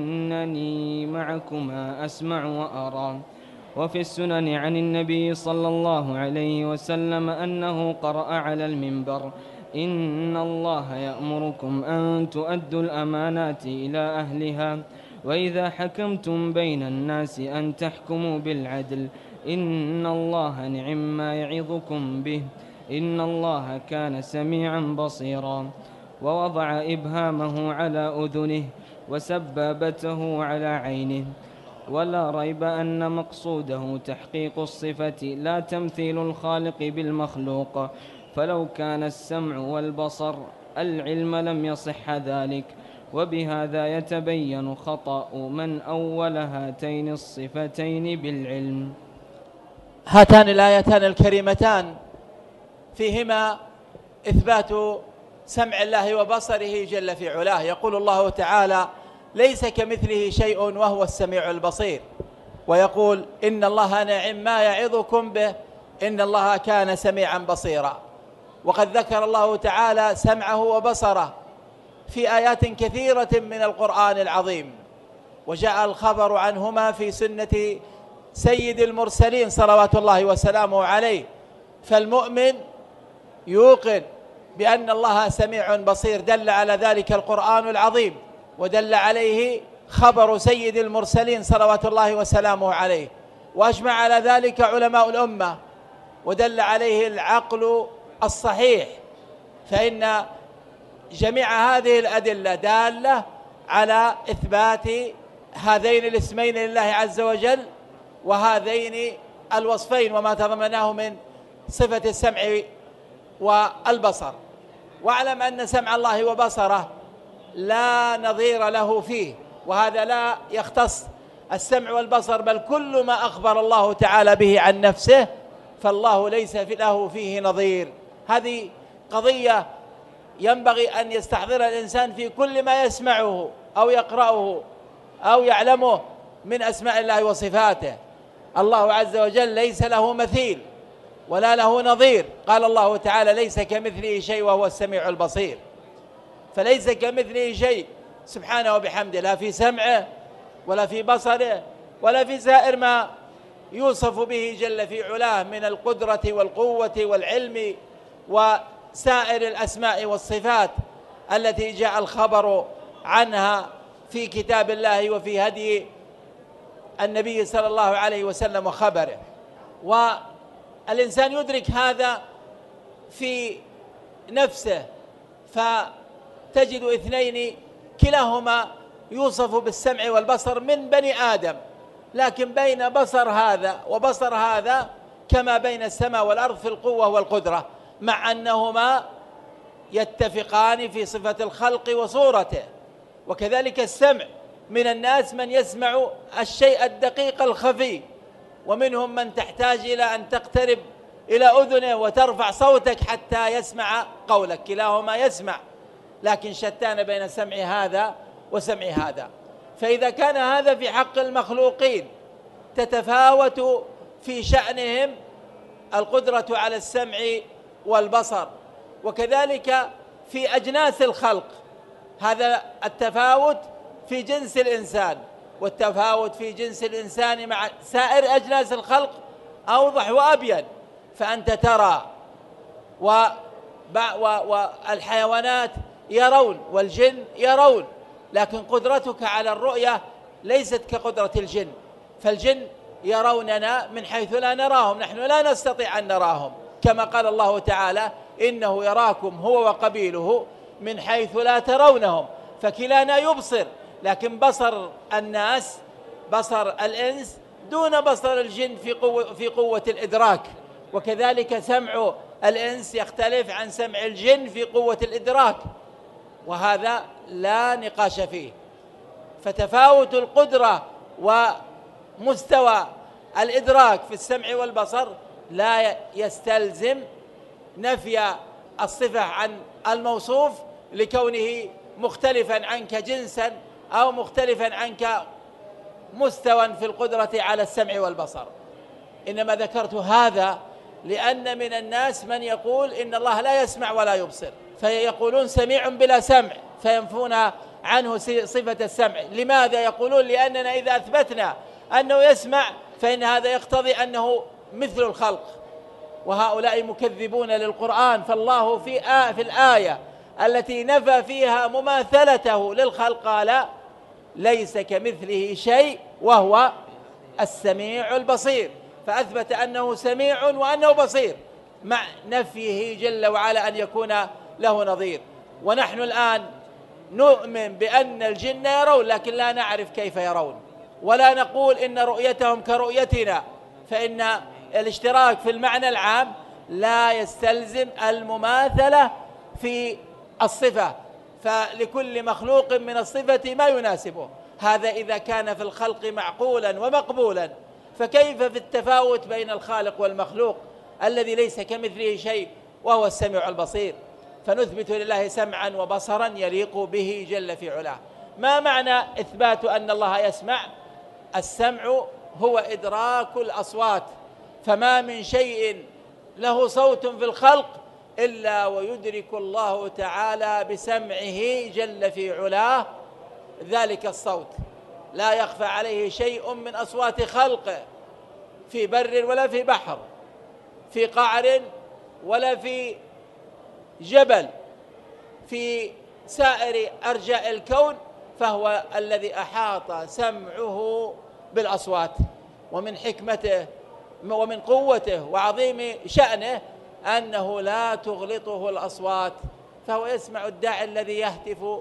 إنني معكما أسمع وأرى. وفي السنن عن النبي صلى الله عليه وسلم أنه قرأ على المنبر إن الله يأمركم أن تؤدوا الأمانات إلى أهلها، وإذا حكمتم بين الناس أن تحكموا بالعدل، إن الله نعم ما يعظكم به، إن الله كان سميعا بصيرا. ووضع إبهامه على أذنه وسبابته على عينه. ولا ريب أن مقصوده تحقيق الصفة لا تمثيل الخالق بالمخلوق، فلو كان السمع والبصر العلم لم يصح ذلك. وبهذا يتبين خطأ من أول هاتين الصفتين بالعلم. هاتان الآيتان الكريمتان فيهما إثبات سمع الله وبصره جل في علاه. يقول الله تعالى ليس كمثله شيء وهو السميع البصير، ويقول إن الله نعم ما يعظكم به، إن الله كان سميعا بصيرا. وقد ذكر الله تعالى سمعه وبصره في آيات كثيرة من القرآن العظيم، وجاء الخبر عنهما في سنة سيد المرسلين صلوات الله وسلامه عليه. فالمؤمن يوقن بأن الله سميع بصير، دل على ذلك القرآن العظيم، ودل عليه خبر سيد المرسلين صلوات الله وسلامه عليه، وأجمع على ذلك علماء الأمة، ودل عليه العقل الصحيح. فإن جميع هذه الأدلة دالة على إثبات هذين الاسمين لله عز وجل، وهذين الوصفين وما تضمناه من صفة السمع والبصر. واعلم أن سمع الله وبصره لا نظير له فيه، وهذا لا يختص السمع والبصر، بل كل ما أخبر الله تعالى به عن نفسه فالله ليس له فيه نظير. هذه قضية ينبغي أن يستحضر الإنسان في كل ما يسمعه أو يقرأه أو يعلمه من أسماء الله وصفاته. الله عز وجل ليس له مثيل ولا له نظير. قال الله تعالى ليس كمثله شيء وهو السميع البصير، فليس كمثله شيء سبحانه وبحمده، لا في سمعه ولا في بصره ولا في سائر ما يوصف به جل في علاه من القدرة والقوة والعلم وسائر الأسماء والصفات التي جاء الخبر عنها في كتاب الله وفي هدي النبي صلى الله عليه وسلم وخبره. والإنسان يدرك هذا في نفسه، فتجد اثنين كلاهما يوصف بالسمع والبصر من بني آدم، لكن بين بصر هذا وبصر هذا كما بين السماء والأرض في القوة والقدرة، مع أنهما يتفقان في صفة الخلق وصورته. وكذلك السمع، من الناس من يسمع الشيء الدقيق الخفي، ومنهم من تحتاج إلى أن تقترب إلى أذنه وترفع صوتك حتى يسمع قولك، كلاهما يسمع، لكن شتان بين سمع هذا وسمع هذا. فإذا كان هذا في حق المخلوقين تتفاوت في شأنهم القدرة على السمع والبصر، وكذلك في أجناس الخلق هذا التفاوت في جنس الإنسان، والتفاوت في جنس الإنسان مع سائر أجناس الخلق أوضح وأبين. فأنت ترى والحيوانات يرون والجن يرون، لكن قدرتك على الرؤية ليست كقدرة الجن، فالجن يروننا من حيث لا نراهم، نحن لا نستطيع أن نراهم، كما قال الله تعالى إنه يراكم هو وقبيله من حيث لا ترونهم، فكلانا يبصر، لكن بصر الناس بصر الإنس دون بصر الجن في قوة الإدراك، وكذلك سمع الإنس يختلف عن سمع الجن في قوة الإدراك، وهذا لا نقاش فيه. فتفاوت القدرة ومستوى الإدراك في السمع والبصر لا يستلزم نفي الصفة عن الموصوف لكونه مختلفا عنك جنسا أو مختلفا عنك مستوى في القدرة على السمع والبصر. إنما ذكرت هذا لأن من الناس من يقول إن الله لا يسمع ولا يبصر، فيقولون سميع بلا سمع، فينفون عنه صفة السمع. لماذا يقولون؟ لأننا إذا أثبتنا أنه يسمع فإن هذا يقتضي أنه مثل الخلق، وهؤلاء مكذبون للقرآن. فالله في الآية التي نفى فيها مماثلته للخلق قال ليس كمثله شيء وهو السميع البصير، فأثبت أنه سميع وأنه بصير مع نفيه جل وعلا أن يكون له نظير. ونحن الآن نؤمن بأن الجن يرون، لكن لا نعرف كيف يرون، ولا نقول إن رؤيتهم كرؤيتنا، فإن الاشتراك في المعنى العام لا يستلزم المماثلة في الصفة، فلكل مخلوق من الصفة ما يناسبه. هذا إذا كان في الخلق معقولا ومقبولا، فكيف في التفاوت بين الخالق والمخلوق الذي ليس كمثله شيء وهو السميع البصير؟ فنثبت لله سمعا وبصرا يليق به جل في علاه. ما معنى إثبات أن الله يسمع؟ السمع هو إدراك الأصوات، فما من شيء له صوت في الخلق إلا ويدرك الله تعالى بسمعه جل في علاه ذلك الصوت، لا يخفى عليه شيء من أصوات خلقه في بر ولا في بحر، في قعر ولا في جبل، في سائر أرجاء الكون، فهو الذي أحاط سمعه بالأصوات. ومن حكمته ومن قوته وعظيم شأنه أنه لا تغلطه الأصوات، فهو يسمع الداعي الذي يهتف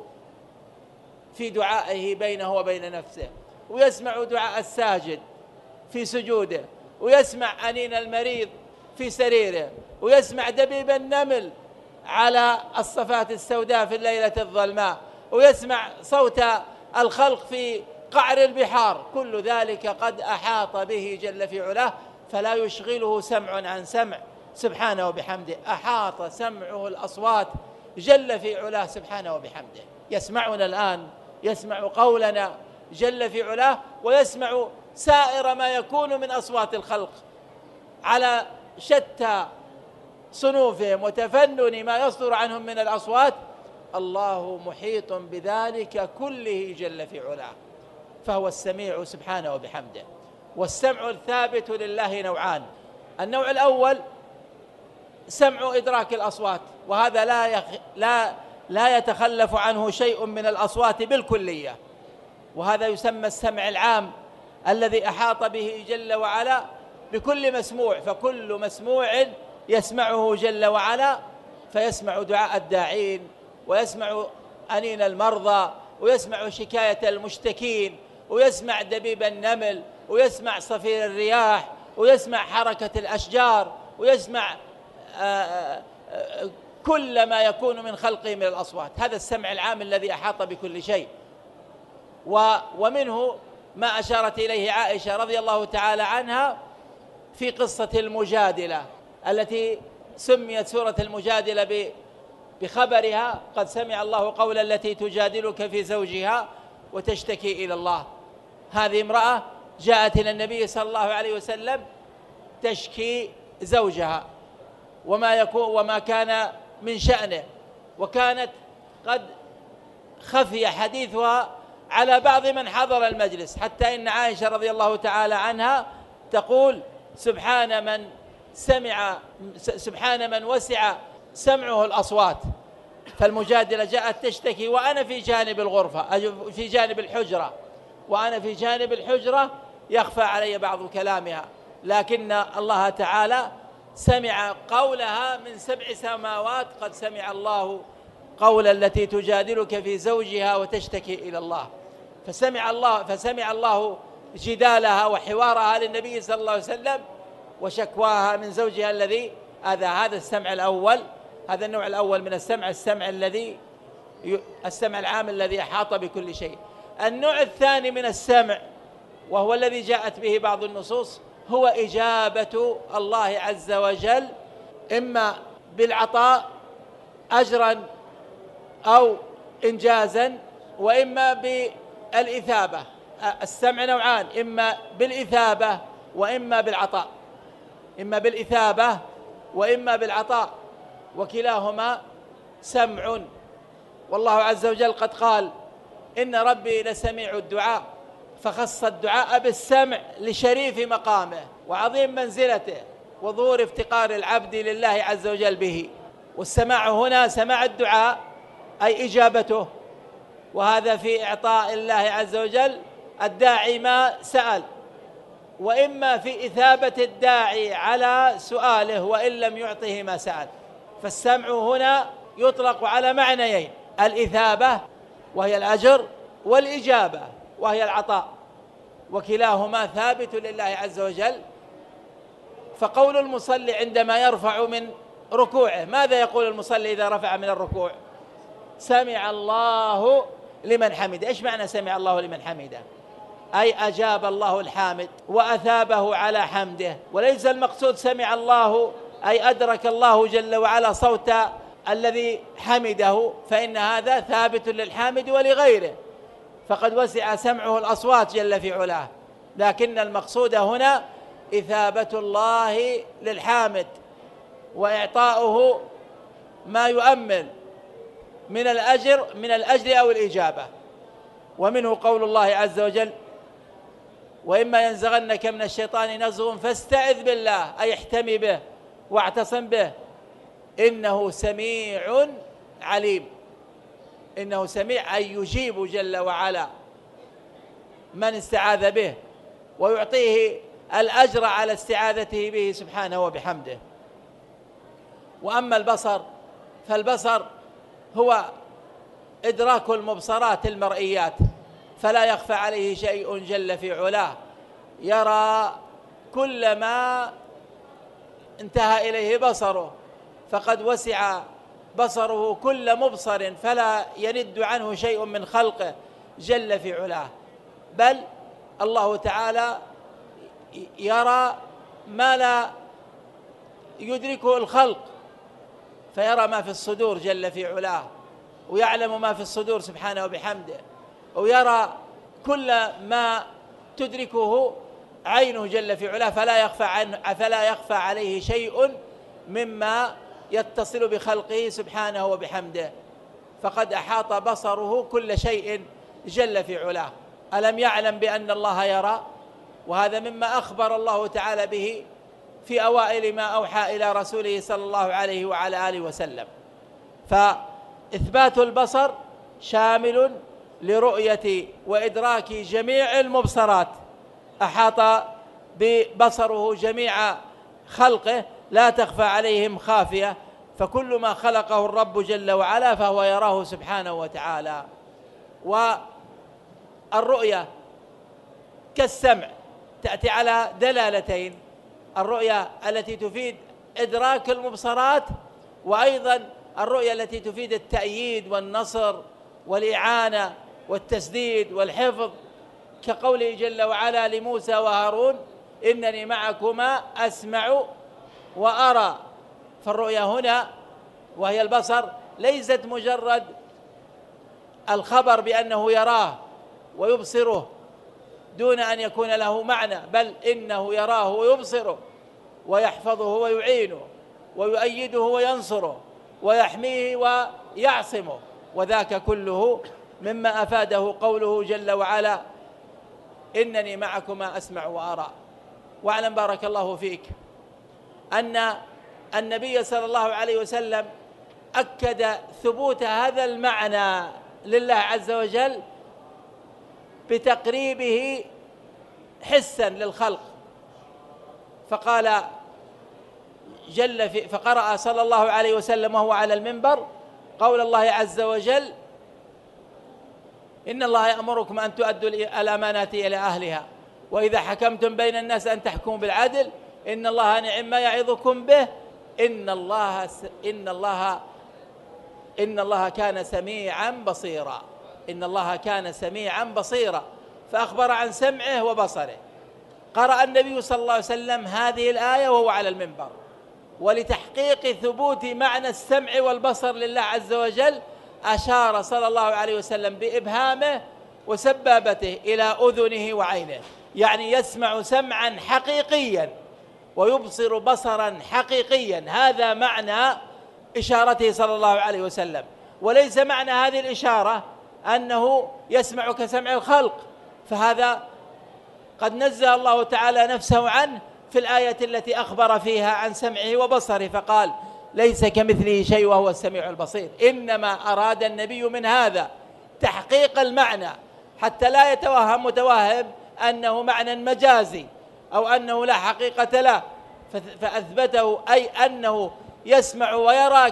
في دعائه بينه وبين نفسه، ويسمع دعاء الساجد في سجوده، ويسمع أنين المريض في سريره، ويسمع دبيب النمل على الصفات السوداء في الليلة الظلماء، ويسمع صوت الخلق في قعر البحار. كل ذلك قد أحاط به جل في علاه، فلا يشغله سمع عن سمع سبحانه وبحمده. أحاط سمعه الأصوات جل في علاه سبحانه وبحمده. يسمعنا الآن، يسمع قولنا جل في علاه، ويسمع سائر ما يكون من أصوات الخلق على شتى صنوفهم وتفنن ما يصدر عنهم من الأصوات. الله محيط بذلك كله جل في علاه، فهو السميع سبحانه وبحمده. والسمع الثابت لله نوعان: النوع الأول سمع إدراك الأصوات، وهذا لا يتخلف عنه شيء من الأصوات بالكلية، وهذا يسمى السمع العام الذي أحاط به جل وعلا بكل مسموع، فكل مسموع يسمعه جل وعلا، فيسمع دعاء الداعين، ويسمع أنين المرضى، ويسمع شكاية المشتكين، ويسمع دبيب النمل، ويسمع صفير الرياح، ويسمع حركة الأشجار، ويسمع كل ما يكون من خلقه من الأصوات. هذا السمع العام الذي أحاط بكل شيء. ومنه ما أشارت إليه عائشة رضي الله تعالى عنها في قصة المجادلة التي سميت سورة المجادلة بخبرها: قد سمع الله قول التي تجادلك في زوجها وتشتكي إلى الله. هذه امرأة جاءت إلى النبي صلى الله عليه وسلم تشكي زوجها وما كان من شأنه، وكانت قد خفي حديثها على بعض من حضر المجلس، حتى إن عائشة رضي الله تعالى عنها تقول: سبحان من وسع سمعه الأصوات. فالمجادلة جاءت تشتكي وأنا في جانب الغرفة، في جانب الحجرة، وأنا في جانب الحجرة يخفى علي بعض كلامها، لكن الله تعالى سمع قولها من 7 سماوات: قد سمع الله قول التي تجادلك في زوجها وتشتكي إلى الله. فسمع الله جدالها وحوارها للنبي صلى الله عليه وسلم وشكواها من زوجها الذي هذا السمع الأول، هذا النوع الأول من السمع، السمع العام الذي أحاط بكل شيء. النوع الثاني من السمع، وهو الذي جاءت به بعض النصوص، هو إجابة الله عز وجل إما بالعطاء أجرا أو إنجازا، وإما بالإثابة. السمع نوعان: إما بالإثابة وإما بالعطاء، إما بالإثابة وإما بالعطاء، وكلاهما سمع. والله عز وجل قد قال: إن ربي لسميع الدعاء، فخص الدعاء بالسمع لشريف مقامه وعظيم منزلته وظهور افتقار العبد لله عز وجل به. والسماع هنا سماع الدعاء أي إجابته، وهذا في إعطاء الله عز وجل الداعي ما سأل، وإما في إثابة الداعي على سؤاله وإن لم يعطه ما سأل. فالسمع هنا يطلق على معنيين: الإثابة وهي الأجر، والإجابة وهي العطاء، وكلاهما ثابت لله عز وجل. فقول المصلي عندما يرفع من ركوعه، ماذا يقول المصلي إذا رفع من الركوع؟ سمع الله لمن حمده. إيش معنى سمع الله لمن حمده؟ أي أجاب الله الحامد وأثابه على حمده، وليس المقصود سمع الله أي أدرك الله جل وعلا صوت الذي حمده، فإن هذا ثابت للحامد ولغيره، فقد وسع سمعه الأصوات جل في علاه. لكن المقصود هنا إثابة الله للحامد وإعطاؤه ما يؤمل من الأجر أو الإجابة. ومنه قول الله عز وجل: وإما ينزغنك من الشيطان نزغ فاستعذ بالله، أي احتمي به واعتصم به، إنه سميع عليم. إنه سميع أي يجيب جل وعلا من استعاذ به ويعطيه الأجر على استعاذته به سبحانه وبحمده. وأما البصر، فالبصر هو إدراك المبصرات المرئيات، فلا يخفى عليه شيء جل في علاه، يرى كل ما انتهى إليه بصره، فقد وسع بصره كل مبصر، فلا يند عنه شيء من خلقه جل في علاه، بل الله تعالى يرى ما لا يدركه الخلق، فيرى ما في الصدور جل في علاه، ويعلم ما في الصدور سبحانه وبحمده، ويرى كل ما تدركه عينه جل في علاه، فلا يخفى عليه شيء مما يتصل بخلقه سبحانه وبحمده، فقد أحاط بصره كل شيء جل في علاه. ألم يعلم بأن الله يرى؟ وهذا مما أخبر الله تعالى به في أوائل ما أوحى إلى رسوله صلى الله عليه وعلى آله وسلم. فإثبات البصر شامل لرؤية وإدراك جميع المبصرات، أحاط ببصره جميع خلقه لا تخفى عليهم خافية، فكل ما خلقه الرب جل وعلا فهو يراه سبحانه وتعالى. والرؤية كالسمع تأتي على دلالتين: الرؤية التي تفيد إدراك المبصرات، وأيضا الرؤيا التي تفيد التأييد والنصر والإعانة والتسديد والحفظ، كقوله جل وعلا لموسى وهارون إنني معكما أسمع وأرى. فالرؤيا هنا وهي البصر ليست مجرد الخبر بأنه يراه ويبصره دون أن يكون له معنى، بل إنه يراه ويبصره ويحفظه ويعينه ويؤيده وينصره ويحميه ويعصمه، وذاك كله مما أفاده قوله جل وعلا إنني معكما أسمع وأرى. واعلم بارك الله فيك أن النبي صلى الله عليه وسلم أكد ثبوت هذا المعنى لله عز وجل بتقريبه حسا للخلق، فقال فقرأ صلى الله عليه وسلم وهو على المنبر قول الله عز وجل إن الله يأمركم أن تؤدوا الأمانات إلى أهلها وإذا حكمتم بين الناس أن تحكموا بالعدل إن الله نعم ما يعظكم به إن الله كان سميعا بصيرا. إن الله كان سميعا بصيرا، فأخبر عن سمعه وبصره. قرأ النبي صلى الله عليه وسلم هذه الآية وهو على المنبر، ولتحقيق ثبوت معنى السمع والبصر لله عز وجل أشار صلى الله عليه وسلم بإبهامه وسبابته إلى أذنه وعينه، يعني يسمع سمعا حقيقيا ويبصر بصرا حقيقيا. هذا معنى إشارته صلى الله عليه وسلم، وليس معنى هذه الإشارة أنه يسمع كسمع الخلق، فهذا قد نزه الله تعالى نفسه عنه في الآية التي أخبر فيها عن سمعه وبصره، فقال ليس كمثله شيء وهو السميع البصير. إنما أراد النبي من هذا تحقيق المعنى حتى لا يتوهم متوهم أنه معنى مجازي أو أنه لا حقيقة له، فأثبته أي أنه يسمع ويرى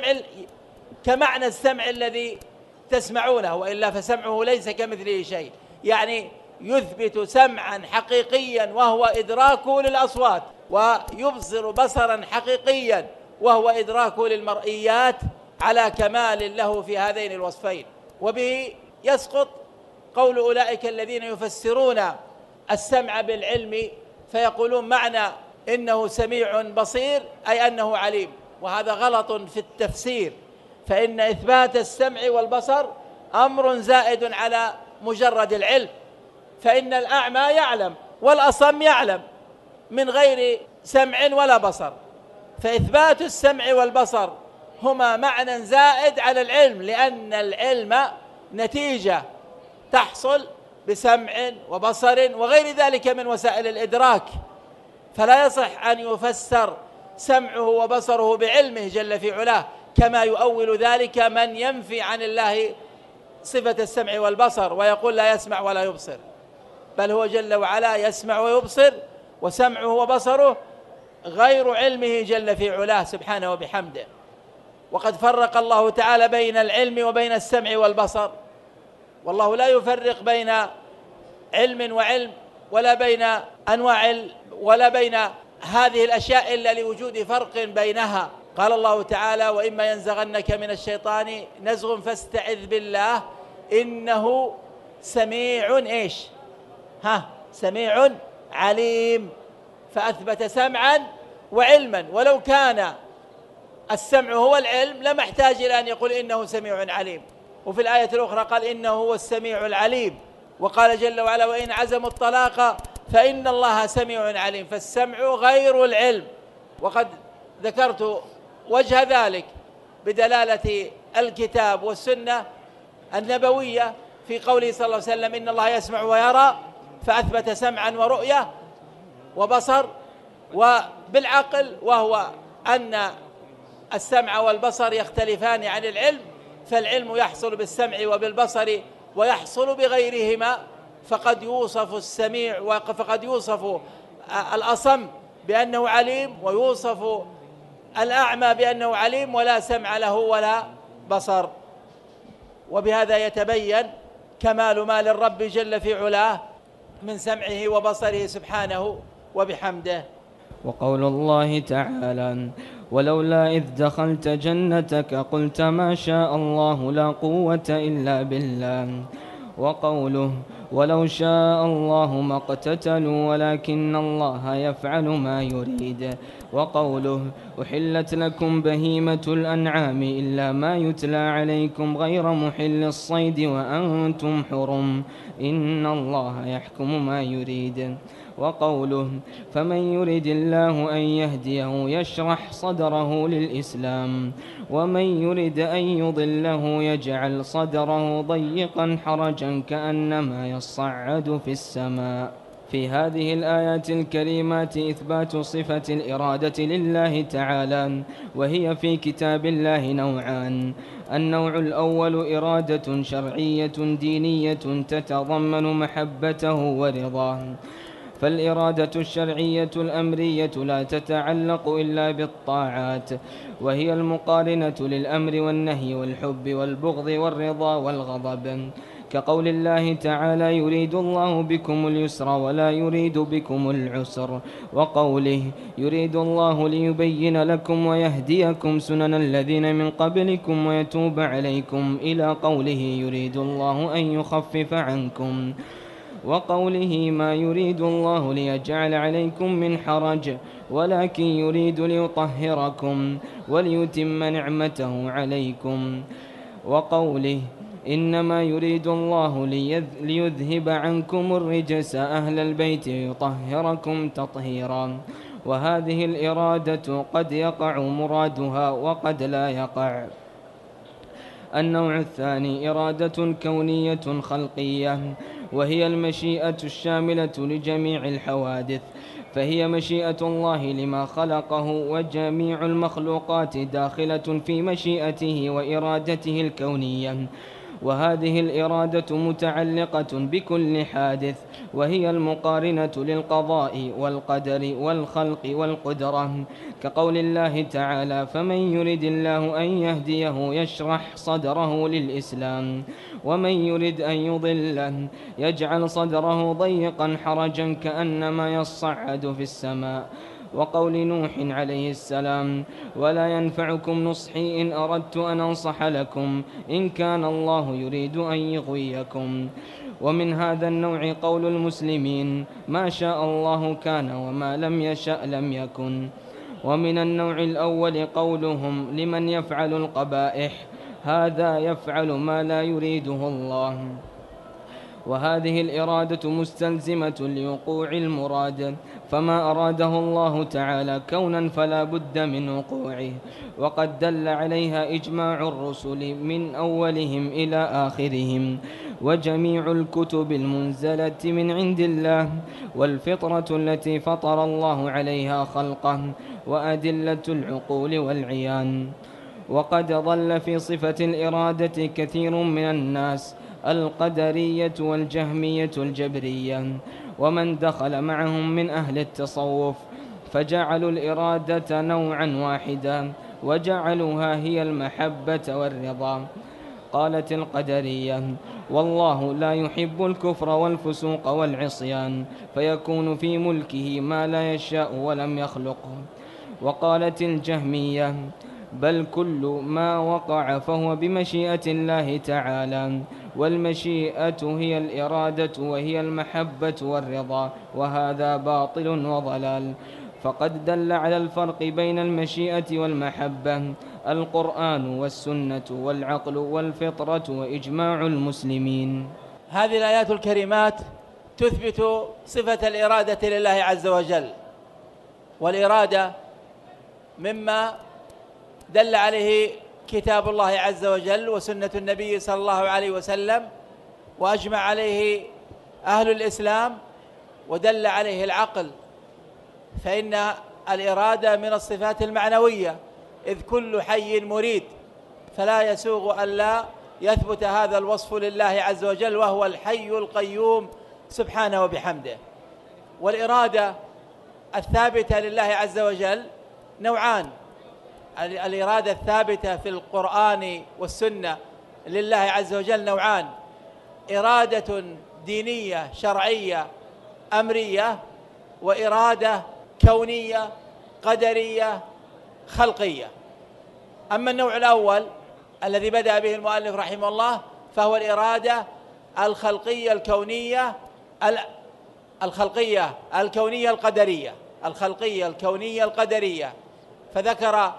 كمعنى السمع الذي تسمعونه، وإلا فسمعه ليس كمثله شيء، يعني يثبت سمعا حقيقيا وهو إدراكه للأصوات، ويبصر بصرا حقيقيا وهو إدراكه للمرئيات على كمال له في هذين الوصفين. وبه يسقط قول أولئك الذين يفسرون السمع بالعلم فيقولون معنى إنه سميع بصير أي أنه عليم، وهذا غلط في التفسير، فإن إثبات السمع والبصر أمر زائد على مجرد العلم، فإن الأعمى يعلم والأصم يعلم من غير سمع ولا بصر، فإثبات السمع والبصر هما معنى زائد على العلم، لأن العلم نتيجة تحصل بسمع وبصر وغير ذلك من وسائل الإدراك، فلا يصح أن يفسر سمعه وبصره بعلمه جل في علاه كما يؤول ذلك من ينفي عن الله صفة السمع والبصر ويقول لا يسمع ولا يبصر، بل هو جل وعلا يسمع ويبصر، وسمعه وبصره غير علمه جل في علاه سبحانه وبحمده. وقد فرق الله تعالى بين العلم وبين السمع والبصر، والله لا يفرق بين علم وعلم ولا بين أنواع ولا بين هذه الأشياء إلا لوجود فرق بينها. قال الله تعالى وإما ينزغنك من الشيطان نزغ فاستعذ بالله إنه سميع سميع عليم، فأثبت سمعا وعلما، ولو كان السمع هو العلم لما احتاج إلى أن يقول إنه سميع عليم. وفي الآية الأخرى قال إنه هو السميع العليم، وقال جل وعلا وإن عزموا الطلاق فإن الله سميع عليم، فالسمع غير العلم. وقد ذكرت وجه ذلك بدلالة الكتاب والسنة النبوية في قوله صلى الله عليه وسلم إن الله يسمع ويرى، فأثبت سمعا ورؤية وبصر وبالعقل، وهو أن السمع والبصر يختلفان عن العلم، فالعلم يحصل بالسمع وبالبصر ويحصل بغيرهما، فقد يوصف السميع وقد يوصف الأصم بأنه عليم، ويوصف الأعمى بأنه عليم ولا سمع له ولا بصر. وبهذا يتبين كمال ما للرب جل في علاه من سمعه وبصره سبحانه وبحمده. وقول الله تعالى: ولولا إذ دخلت جنتك قلت ما شاء الله لا قوة إلا بالله. وقوله: ولو شاء الله ما اقتتلوا ولكن الله يفعل ما يريد. وقوله: أحلت لكم بهيمة الأنعام إلا ما يتلى عليكم غير محل الصيد وأنتم حرم إن الله يحكم ما يريد. وقوله: فمن يرد الله أن يهديه يشرح صدره للإسلام ومن يرد أن يضله يجعل صدره ضيقا حرجا كأنما يصعد في السماء. في هذه الآيات الكريمات إثبات صفة الإرادة لله تعالى، وهي في كتاب الله نوعان: النوع الأول إرادة شرعية دينية تتضمن محبته ورضاه، فالإرادة الشرعية الأمرية لا تتعلق إلا بالطاعات، وهي المقارنة للأمر والنهي والحب والبغض والرضا والغضب، كقول الله تعالى: يريد الله بكم اليسر ولا يريد بكم العسر. وقوله: يريد الله ليبين لكم ويهديكم سنن الذين من قبلكم ويتوب عليكم، إلى قوله: يريد الله أن يخفف عنكم. وقوله: ما يريد الله ليجعل عليكم من حرج ولكن يريد ليطهركم وليتم نعمته عليكم. وقوله: إنما يريد الله ليذهب عنكم الرجس أهل البيت ويطهركم تطهيرا. وهذه الإرادة قد يقع مرادها وقد لا يقع. النوع الثاني إرادة كونية خلقية، وهي المشيئة الشاملة لجميع الحوادث، فهي مشيئة الله لما خلقه، وجميع المخلوقات داخلة في مشيئته وإرادته الكونية. وهذه الإرادة متعلقة بكل حادث، وهي المقارنة للقضاء والقدر والخلق والقدرة، كقول الله تعالى: فمن يرد الله أن يهديه يشرح صدره للإسلام ومن يرد أن يضله يجعل صدره ضيقا حرجا كأنما يصعد في السماء. وقول نوح عليه السلام: ولا ينفعكم نصحي إن أردت أن أنصح لكم إن كان الله يريد أن يغويكم. ومن هذا النوع قول المسلمين: ما شاء الله كان وما لم يشأ لم يكن. ومن النوع الأول قولهم لمن يفعل القبائح: هذا يفعل ما لا يريده الله. وهذه الإرادة مستلزمة لوقوع المراد، فما أراده الله تعالى كونا فلا بد من وقوعه، وقد دل عليها إجماع الرسل من أولهم إلى آخرهم، وجميع الكتب المنزلة من عند الله، والفطرة التي فطر الله عليها خلقه، وأدلة العقول والعيان. وقد ضل في صفة الإرادة كثير من الناس، القدرية والجهمية الجبرية، ومن دخل معهم من أهل التصوف، فجعلوا الإرادة نوعا واحدا وجعلوها هي المحبة والرضا. قالت القدرية: والله لا يحب الكفر والفسوق والعصيان، فيكون في ملكه ما لا يشاء ولم يخلقه. وقالت الجهمية: بل كل ما وقع فهو بمشيئة الله تعالى، والمشيئة هي الإرادة وهي المحبة والرضا، وهذا باطل وضلال. فقد دل على الفرق بين المشيئة والمحبة القرآن والسنة والعقل والفطرة وإجماع المسلمين. هذه الآيات الكريمات تثبت صفة الإرادة لله عز وجل، والإرادة مما دل عليه كتاب الله عز وجل وسنة النبي صلى الله عليه وسلم، وأجمع عليه أهل الإسلام، ودل عليه العقل، فإن الإرادة من الصفات المعنوية، إذ كل حي مريد، فلا يسوغ ألا يثبت هذا الوصف لله عز وجل، وهو الحي القيوم سبحانه وبحمده. والإرادة الثابتة لله عز وجل نوعان: الإرادة الثابتة في القرآن والسنة لله عز وجل نوعان: إرادة دينية شرعية أمرية، وإرادة كونية قدرية خلقية. أما النوع الأول الذي بدأ به المؤلف رحمه الله فهو الإرادة الخلقية الكونية الكونية القدرية، الخلقية الكونية القدرية. فذكر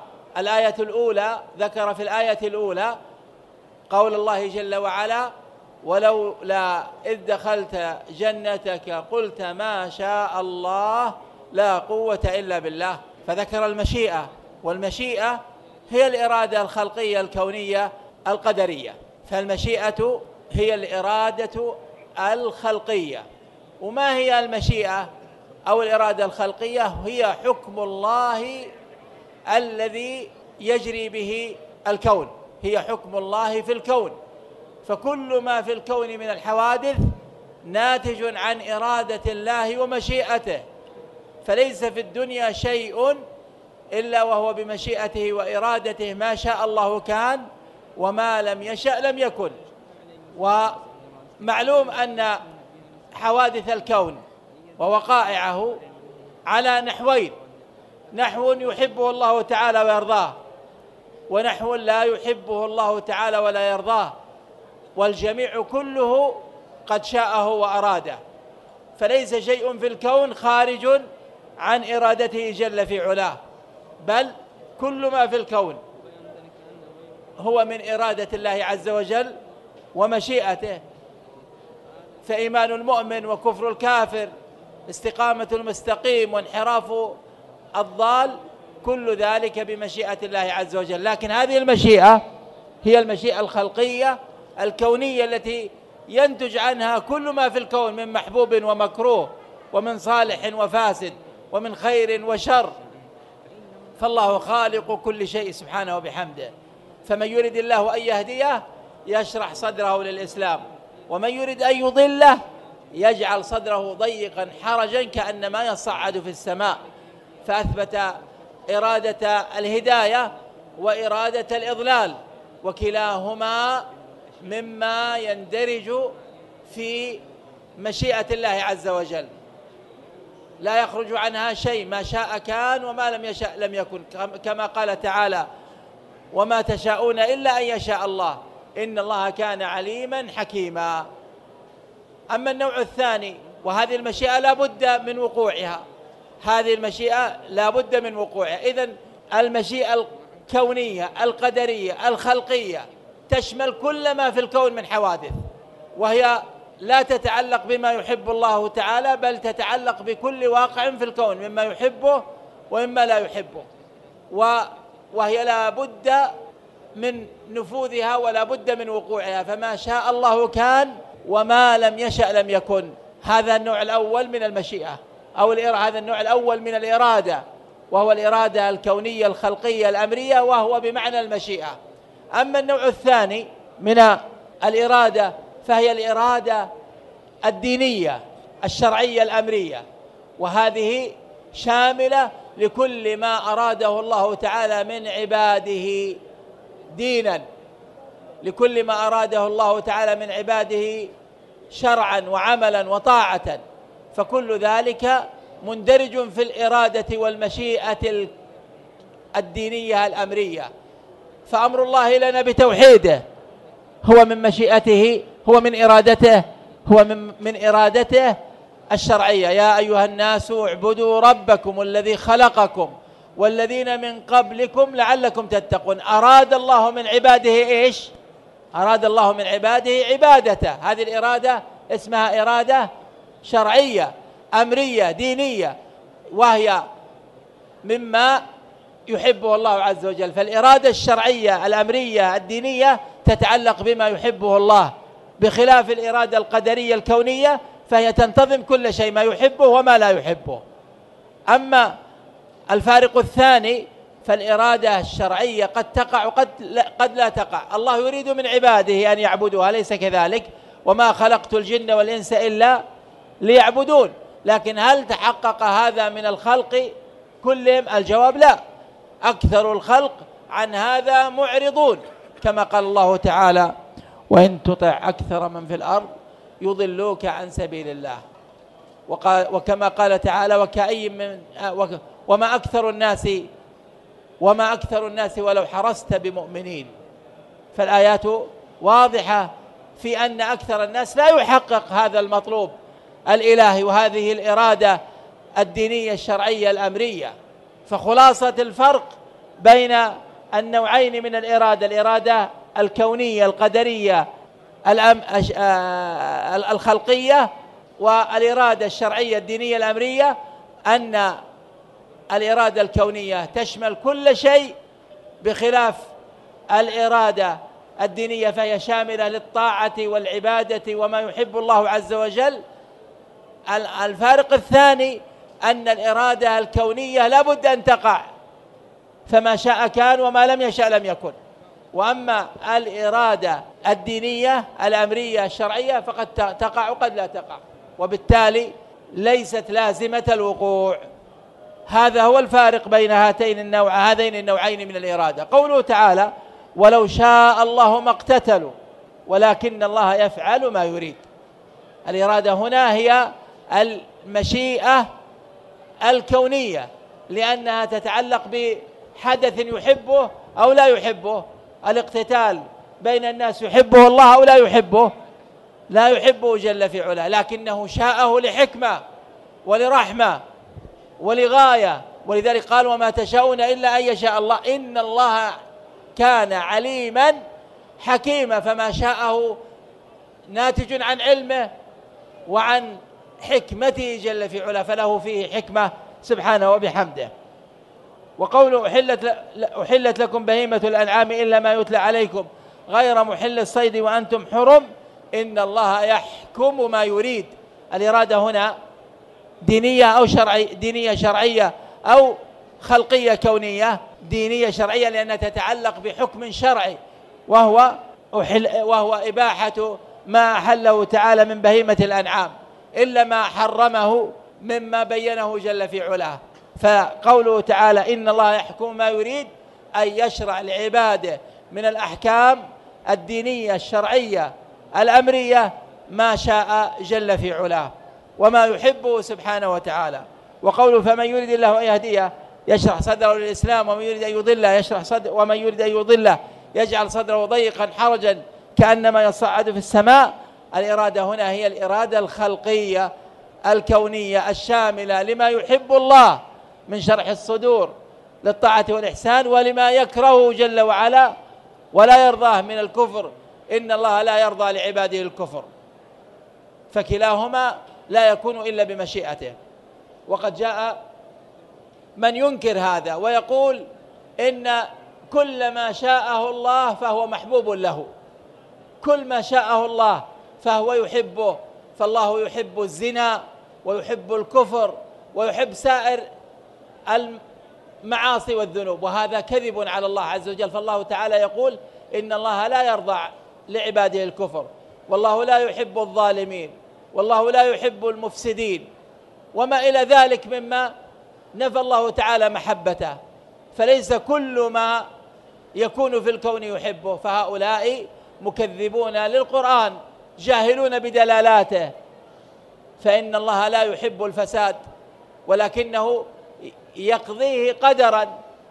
في الآية الأولى قول الله جل وعلا: ولولا إذ دخلت جنتك قلت ما شاء الله لا قوة إلا بالله. فذكر المشيئة، والمشيئة هي الإرادة الخلقية الكونية القدرية. فالمشيئة هي الإرادة الخلقية. وما هي المشيئة أو الإرادة الخلقية؟ هي حكم الله الذي يجري به الكون، هي حكم الله في الكون. فكل ما في الكون من الحوادث ناتج عن إرادة الله ومشيئته، فليس في الدنيا شيء إلا وهو بمشيئته وإرادته، ما شاء الله كان وما لم يشأ لم يكن. ومعلوم أن حوادث الكون ووقائعه على نحوين: نحو يحبه الله تعالى ويرضاه، ونحو لا يحبه الله تعالى ولا يرضاه، والجميع كله قد شاءه وأراده. فليس شيء في الكون خارج عن إرادته جل في علاه، بل كل ما في الكون هو من إرادة الله عز وجل ومشيئته. فإيمان المؤمن وكفر الكافر، استقامة المستقيم وانحراف الضال، كل ذلك بمشيئة الله عز وجل. لكن هذه المشيئة هي المشيئة الخلقية الكونية التي ينتج عنها كل ما في الكون من محبوب ومكروه، ومن صالح وفاسد، ومن خير وشر. فالله خالق كل شيء سبحانه وبحمده. فمن يريد الله أن يهديه يشرح صدره للإسلام، ومن يريد أن يضله يجعل صدره ضيقا حرجا كأنما يصعد في السماء. فأثبت إرادة الهداية وإرادة الإضلال، وكلاهما مما يندرج في مشيئة الله عز وجل، لا يخرج عنها شيء، ما شاء كان وما لم يشاء لم يكن، كما قال تعالى: وما تشاءون إلا أن يشاء الله إن الله كان عليما حكيما. أما النوع الثاني، وهذه المشيئة لا بد من وقوعها، هذه المشيئة لا بد من وقوعها. إذن المشيئة الكونية القدرية الخلقية تشمل كل ما في الكون من حوادث، وهي لا تتعلق بما يحب الله تعالى، بل تتعلق بكل واقع في الكون مما يحبه ومما لا يحبه، وهي لا بد من نفوذها ولا بد من وقوعها. فما شاء الله كان وما لم يشأ لم يكن. هذا النوع الأول من المشيئة، أو هذا النوع الأول من الإرادة، وهو الإرادة الكونية الخلقية الأمرية، وهو بمعنى المشيئة. أما النوع الثاني من الإرادة فهي الإرادة الدينية الشرعية الأمرية، وهذه شاملة لكل ما أراده الله تعالى من عباده دينا، لكل ما أراده الله تعالى من عباده شرعا وعملا وطاعة، فكل ذلك مندرج في الإرادة والمشيئة الدينية الأمرية. فأمر الله لنا بتوحيده هو من مشيئته، هو من إرادته، هو من إرادته الشرعية: يا أيها الناس اعبدوا ربكم الذي خلقكم والذين من قبلكم لعلكم تتقون. أراد الله من عباده إيش؟ أراد الله من عباده عبادته. هذه الإرادة اسمها إرادة شرعية أمرية دينية، وهي مما يحبه الله عز وجل. فالإرادة الشرعية الأمرية الدينية تتعلق بما يحبه الله، بخلاف الإرادة القدرية الكونية فهي تنتظم كل شيء، ما يحبه وما لا يحبه. أما الفارق الثاني فالإرادة الشرعية قد تقع وقد لا تقع. الله يريد من عباده أن يعبدوه، أليس كذلك؟ وما خلقت الجن والإنس إلا ليعبدون. لكن هل تحقق هذا من الخلق كلهم؟ الجواب لا، أكثر الخلق عن هذا معرضون، كما قال الله تعالى: وإن تطع أكثر من في الأرض يضلوك عن سبيل الله. وكما قال تعالى وكأي من وما أكثر الناس ولو حرصت بمؤمنين. فالآيات واضحة في أن أكثر الناس لا يحقق هذا المطلوب الإلهي وهذه الإرادة الدينية الشرعية الأمرية. فخلاصة الفرق بين النوعين من الإرادة الكونية القدرية الخلقية والإرادة الشرعية الدينية الأمرية أن الإرادة الكونية تشمل كل شيء، بخلاف الإرادة الدينية فهي شاملة للطاعة والعبادة وما يحب الله عز وجل. الفارق الثاني أن الإرادة الكونية لابد أن تقع، فما شاء كان وما لم يشاء لم يكن. وأما الإرادة الدينية الأمرية الشرعية فقد تقع وقد لا تقع، وبالتالي ليست لازمة الوقوع. هذا هو الفارق بين هذين النوعين من الإرادة. قوله تعالى ولو شاء الله ما اقتتلوا ولكن الله يفعل ما يريد. الإرادة هنا هي المشيئة الكونية، لأنها تتعلق بحدث يحبه أو لا يحبه. الاقتتال بين الناس يحبه الله أو لا يحبه؟ لا يحبه جل في علاه، لكنه شاءه لحكمة ولرحمة ولغاية، ولذلك قال وما تشاءون إلا أن يشاء الله إن الله كان عليما حكيما. فما شاءه ناتج عن علمه وعن حكمته جل في علاه، فله فيه حكمة سبحانه وبحمده. وقوله أحلت لكم بهيمة الأنعام إلا ما يتلى عليكم غير محل الصيد وأنتم حرم إن الله يحكم ما يريد. الإرادة هنا دينية أو دينية شرعية أو خلقية كونية؟ دينية شرعية، لأنها تتعلق بحكم شرعي وهو إباحة ما أحله تعالى من بهيمة الأنعام إلا ما حرمه مما بينه جل في علاه. فقوله تعالى إن الله يحكم ما يريد أي يشرع لعباده من الأحكام الدينية الشرعية الأمرية ما شاء جل في علاه وما يحبه سبحانه وتعالى. وقوله فمن يريد الله أن يهديه يشرح صدره للإسلام ومن يريد أن يضله ومن يريد أن يضله يجعل صدره ضيقا حرجا كأنما يصعد في السماء. الإرادة هنا هي الإرادة الخلقية الكونية الشاملة لما يحب الله من شرح الصدور للطاعة والإحسان ولما يكره جل وعلا ولا يرضاه من الكفر. إن الله لا يرضى لعباده الكفر، فكلاهما لا يكون إلا بمشيئته. وقد جاء من ينكر هذا ويقول إن كل ما شاءه الله فهو محبوب له، كل ما شاءه الله فهو يحبه، فالله يحب الزنا ويحب الكفر ويحب سائر المعاصي والذنوب، وهذا كذب على الله عز وجل. فالله تعالى يقول إن الله لا يرضى لعباده الكفر، والله لا يحب الظالمين، والله لا يحب المفسدين، وما إلى ذلك مما نفى الله تعالى محبته. فليس كل ما يكون في الكون يحبه، فهؤلاء مكذبون للقرآن جاهلون بدلالاته. فإن الله لا يحب الفساد ولكنه يقضيه قدرا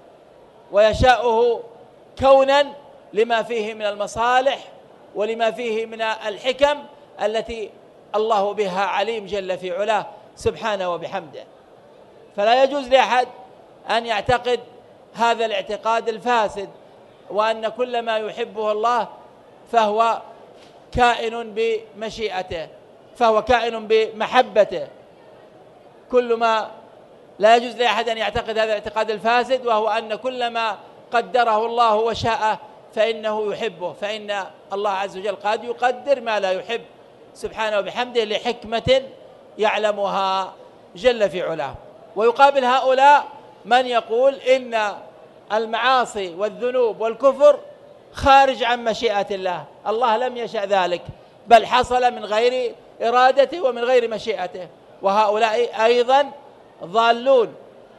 ويشاؤه كونا لما فيه من المصالح ولما فيه من الحكم التي الله بها عليم جل في علاه سبحانه وبحمده. فلا يجوز لأحد أن يعتقد هذا الاعتقاد الفاسد وأن كل ما يحبه الله فهو كائن بمشيئته، فهو كائن بمحبته. كل ما لا يجوز لأحد أن يعتقد هذا الاعتقاد الفاسد، وهو أن كل ما قدره الله وشاءه فإنه يحبه، فإن الله عز وجل قد يقدر ما لا يحب سبحانه وبحمده لحكمة يعلمها جل في علاه. ويقابل هؤلاء من يقول إن المعاصي والذنوب والكفر خارج عن مشيئة الله، الله لم يشأ ذلك بل حصل من غير إرادته ومن غير مشيئته، وهؤلاء أيضا ضالون.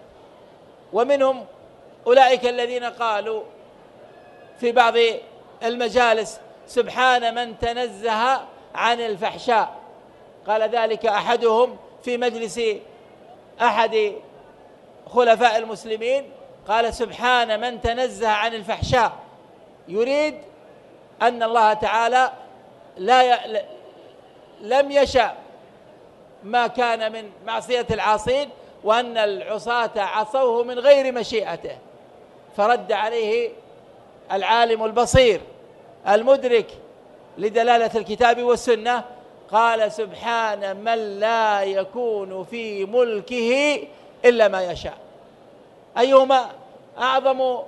ومنهم أولئك الذين قالوا في بعض المجالس سبحان من تنزه عن الفحشاء، قال ذلك أحدهم في مجلس أحد خلفاء المسلمين قال: سبحان من تنزه عن الفحشاء، يريد أن الله تعالى لم يشأ ما كان من معصية العاصين، وأن العصاة عصوه من غير مشيئته. فرد عليه العالم البصير المدرك لدلالة الكتاب والسنة، قال: سبحان من لا يكون في ملكه إلا ما يشاء. أيهما أعظم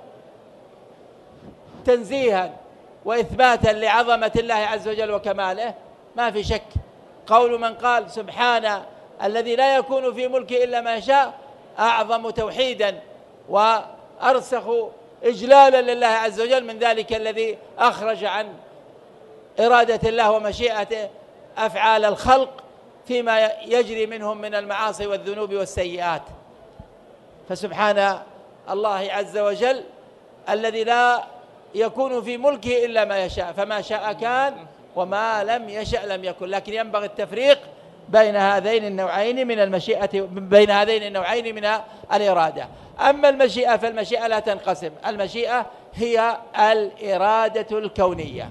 تنزيها وإثباتا لعظمة الله عز وجل وكماله؟ ما في شك قول من قال سبحان الذي لا يكون في ملكه إلا ما يشاء أعظم توحيدا وأرسخ إجلالا لله عز وجل من ذلك الذي أخرج عن إرادة الله ومشيئته أفعال الخلق فيما يجري منهم من المعاصي والذنوب والسيئات. فسبحان الله عز وجل الذي لا يكون في ملكه إلا ما يشاء، فما شاء كان وما لم يشأ لم يكن. لكن ينبغي التفريق بين هذين النوعين من المشيئة، بين هذين النوعين من الإرادة. أما المشيئة فالمشيئة لا تنقسم، المشيئة هي الإرادة الكونية،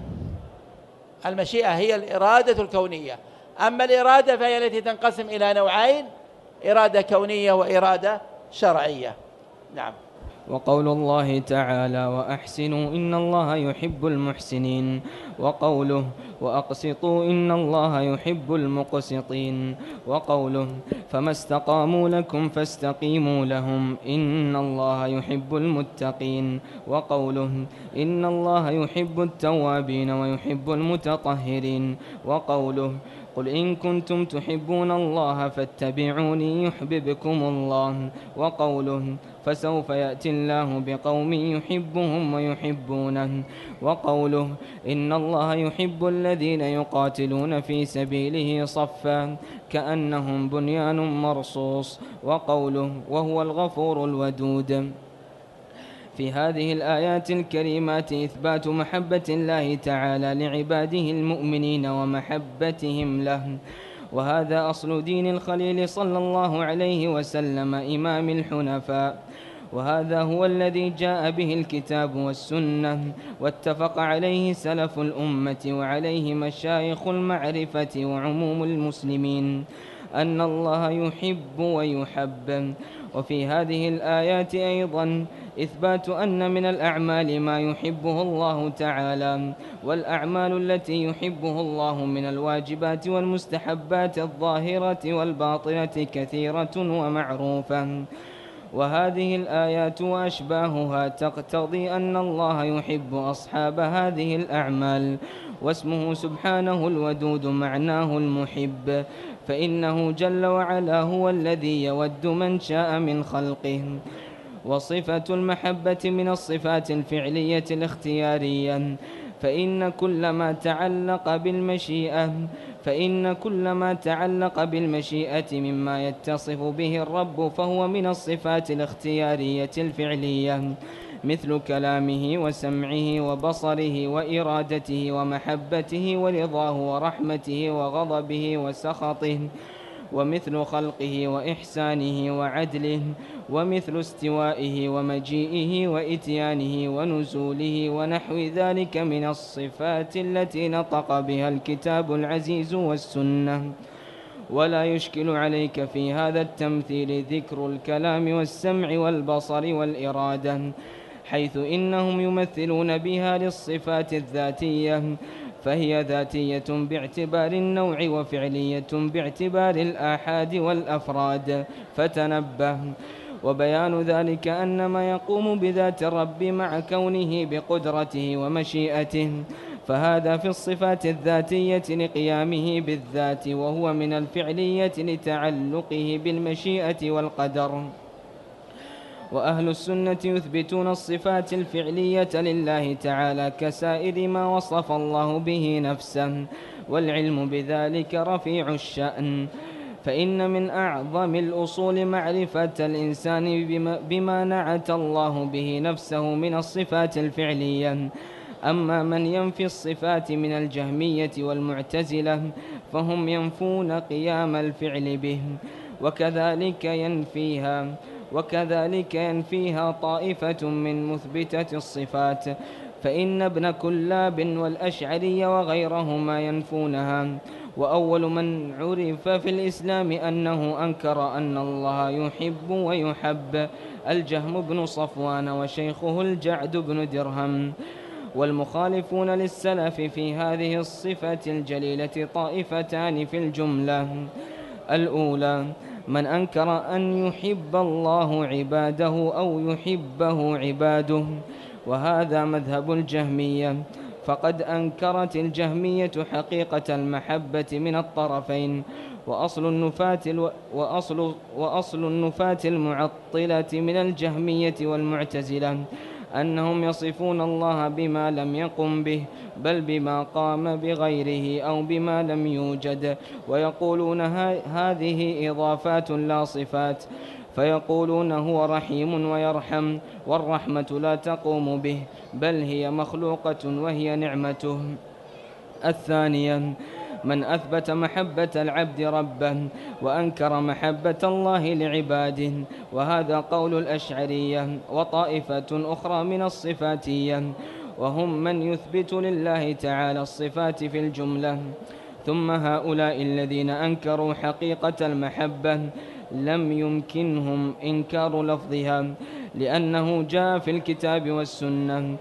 المشيئة هي الإرادة الكونية. أما الإرادة فهي التي تنقسم إلى نوعين: إرادة كونية وإرادة شرعية. نعم. وقول الله تعالى: وأحسنوا إن الله يحب المحسنين، وقوله: وأقسطوا إن الله يحب المقسطين، وقوله: فما استقاموا لكم فاستقيموا لهم إن الله يحب المتقين، وقوله: إن الله يحب التوابين ويحب المتطهرين، وقوله: قل إن كنتم تحبون الله فاتبعوني يحببكم الله، وقوله: فسوف يأتي الله بقوم يحبهم ويحبونه، وقوله: إن الله يحب الذين يقاتلون في سبيله صفا كأنهم بنيان مرصوص، وقوله: وهو الغفور الودود. في هذه الآيات الكريمات إثبات محبة الله تعالى لعباده المؤمنين ومحبتهم له، وهذا أصل دين الخليل صلى الله عليه وسلم إمام الحنفاء، وهذا هو الذي جاء به الكتاب والسنة واتفق عليه سلف الأمة وعليه مشايخ المعرفة وعموم المسلمين، أن الله يحب ويحب. وفي هذه الآيات أيضا إثبات أن من الأعمال ما يحبه الله تعالى، والأعمال التي يحبه الله من الواجبات والمستحبات الظاهرة والباطنة كثيرة ومعروفة. وهذه الآيات وأشباهها تقتضي أن الله يحب أصحاب هذه الأعمال، واسمه سبحانه الودود معناه المحب، فإنه جل وعلا هو الذي يود من شاء من خلقه. وصفة المحبة من الصفات الفعلية الاختيارية، فإن كل ما تعلق بالمشيئة مما يتصف به الرب فهو من الصفات الاختيارية الفعلية، مثل كلامه وسمعه وبصره وإرادته ومحبته ورضاه ورحمته وغضبه وسخطه، ومثل خلقه وإحسانه وعدله، ومثل استوائه ومجيئه وإتيانه ونزوله ونحو ذلك من الصفات التي نطق بها الكتاب العزيز والسنة. ولا يشكل عليك في هذا التمثيل ذكر الكلام والسمع والبصر والإرادة، حيث إنهم يمثلون بها للصفات الذاتية، فهي ذاتية باعتبار النوع وفعلية باعتبار الآحاد والأفراد، فتنبه. وبيان ذلك أن ما يقوم بذات الرب مع كونه بقدرته ومشيئته، فهذا في الصفات الذاتية لقيامه بالذات، وهو من الفعلية لتعلقه بالمشيئة والقدر. وأهل السنة يثبتون الصفات الفعلية لله تعالى كسائر ما وصف الله به نفسه، والعلم بذلك رفيع الشأن. فإن من أعظم الأصول معرفة الإنسان بما نعت الله به نفسه من الصفات الفعلية، أما من ينفي الصفات من الجهمية والمعتزلة فهم ينفون قيام الفعل به، وكذلك ينفيها طائفة من مثبتة الصفات، فإن ابن كلاب والأشعري وغيرهما ينفونها. وأول من عرف في الإسلام أنه أنكر أن الله يحب ويحب الجهم بن صفوان وشيخه الجعد بن درهم. والمخالفون للسلف في هذه الصفة الجليلة طائفتان في الجملة: الأولى من أنكر أن يحب الله عباده أو يحبه عباده، وهذا مذهب الجهمية، فقد أنكرت الجهمية حقيقة المحبة من الطرفين. وأصل النفاة المعطلة من الجهمية والمعتزلة أنهم يصفون الله بما لم يقم به، بل بما قام بغيره أو بما لم يوجد، ويقولون هذه إضافات لا صفات، فيقولون هو رحيم ويرحم، والرحمة لا تقوم به بل هي مخلوقة وهي نعمته. الثانية من أثبت محبة العبد ربه وأنكر محبة الله لعباده، وهذا قول الأشعرية وطائفة أخرى من الصفاتية، وهم من يثبت لله تعالى الصفات في الجملة. ثم هؤلاء الذين أنكروا حقيقة المحبة لم يمكنهم إنكار لفظها، لأنه جاء في الكتاب والسنة.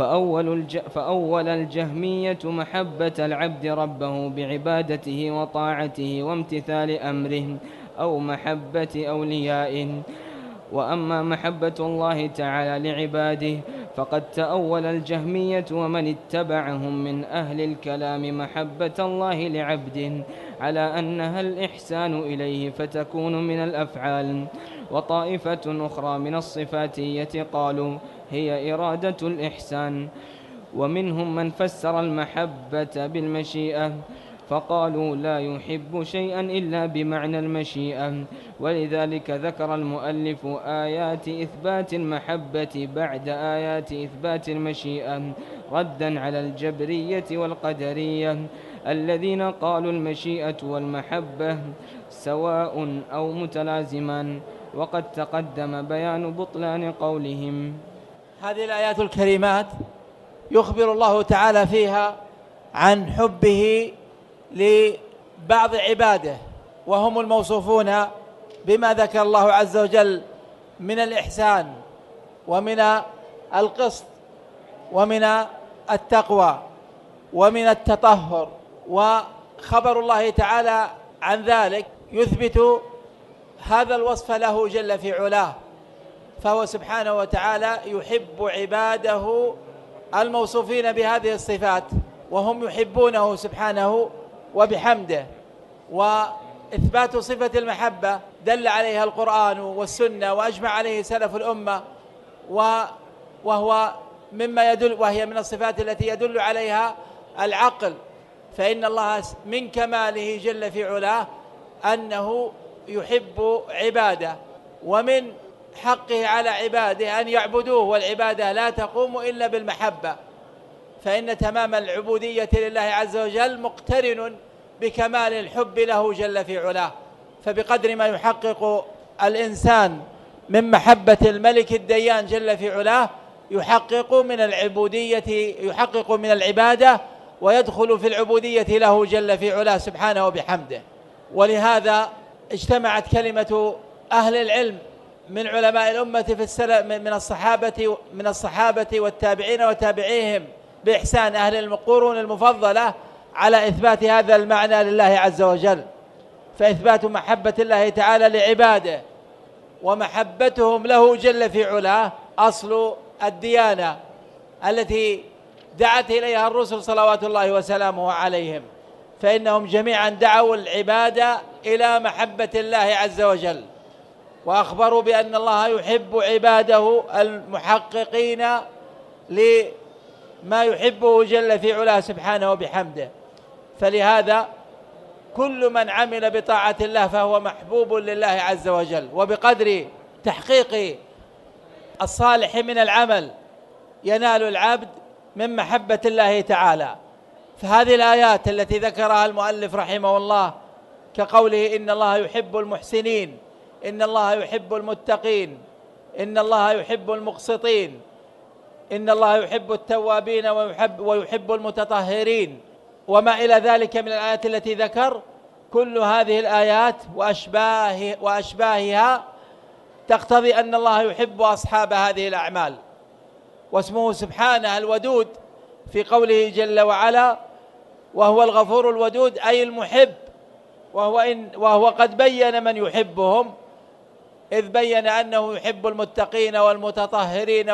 فأول الجهمية محبة العبد ربه بعبادته وطاعته وامتثال أمره أو محبة أوليائه. وأما محبة الله تعالى لعباده فقد تأول الجهمية ومن اتبعهم من أهل الكلام محبة الله لعبده على أنها الإحسان إليه فتكون من الأفعال. وطائفة أخرى من الصفاتية قالوا هي إرادة الإحسان. ومنهم من فسر المحبة بالمشيئة فقالوا لا يحب شيئا إلا بمعنى المشيئة، ولذلك ذكر المؤلف آيات إثبات المحبة بعد آيات إثبات المشيئة ردا على الجبرية والقدرية الذين قالوا المشيئة والمحبة سواء أو متلازمان، وقد تقدم بيان بطلان قولهم. هذه الآيات الكريمات يخبر الله تعالى فيها عن حبه لبعض عباده، وهم الموصوفون بما ذكر الله عز وجل من الإحسان ومن القسط ومن التقوى ومن التطهر. وخبر الله تعالى عن ذلك يثبت هذا الوصف له جل في علاه، فهو سبحانه وتعالى يحب عباده الموصوفين بهذه الصفات، وهم يحبونه سبحانه وبحمده. وإثبات صفة المحبة دل عليها القرآن والسنة وأجمع عليه سلف الأمة، وهي من الصفات التي يدل عليها العقل، فإن الله من كماله جل في علاه أنه يحب عباده، ومن حقه على عباده أن يعبدوه، والعبادة لا تقوم إلا بالمحبة، فإن تمام العبودية لله عز وجل مقترن بكمال الحب له جل في علاه. فبقدر ما يحقق الإنسان من محبة الملك الديان جل في علاه يحقق من العبادة ويدخل في العبودية له جل في علاه سبحانه وبحمده. ولهذا اجتمعت كلمة أهل العلم من علماء الأمة من الصحابة والتابعين وتابعيهم بإحسان أهل القرون المفضلة على إثبات هذا المعنى لله عز وجل. فإثبات محبة الله تعالى لعباده ومحبتهم له جل في علاه أصل الديانة التي دعت إليها الرسل صلوات الله وسلامه عليهم، فإنهم جميعا دعوا العبادة إلى محبة الله عز وجل، وأخبروا بأن الله يحب عباده المحققين لما يحبه جل في علاه سبحانه وبحمده. فلهذا كل من عمل بطاعة الله فهو محبوب لله عز وجل، وبقدر تحقيق الصالح من العمل ينال العبد من محبة الله تعالى. فهذه الآيات التي ذكرها المؤلف رحمه الله كقوله إن الله يحب المحسنين، إن الله يحب المتقين، إن الله يحب المقسطين، إن الله يحب التوابين ويحب المتطهرين، وما إلى ذلك من الآيات التي ذكر، كل هذه الآيات وأشباهها تقتضي أن الله يحب أصحاب هذه الأعمال. واسمه سبحانه الودود في قوله جل وعلا وهو الغفور الودود أي المحب، وهو قد بين من يحبهم، إذ بين أنه يحب المتقين والمتطهرين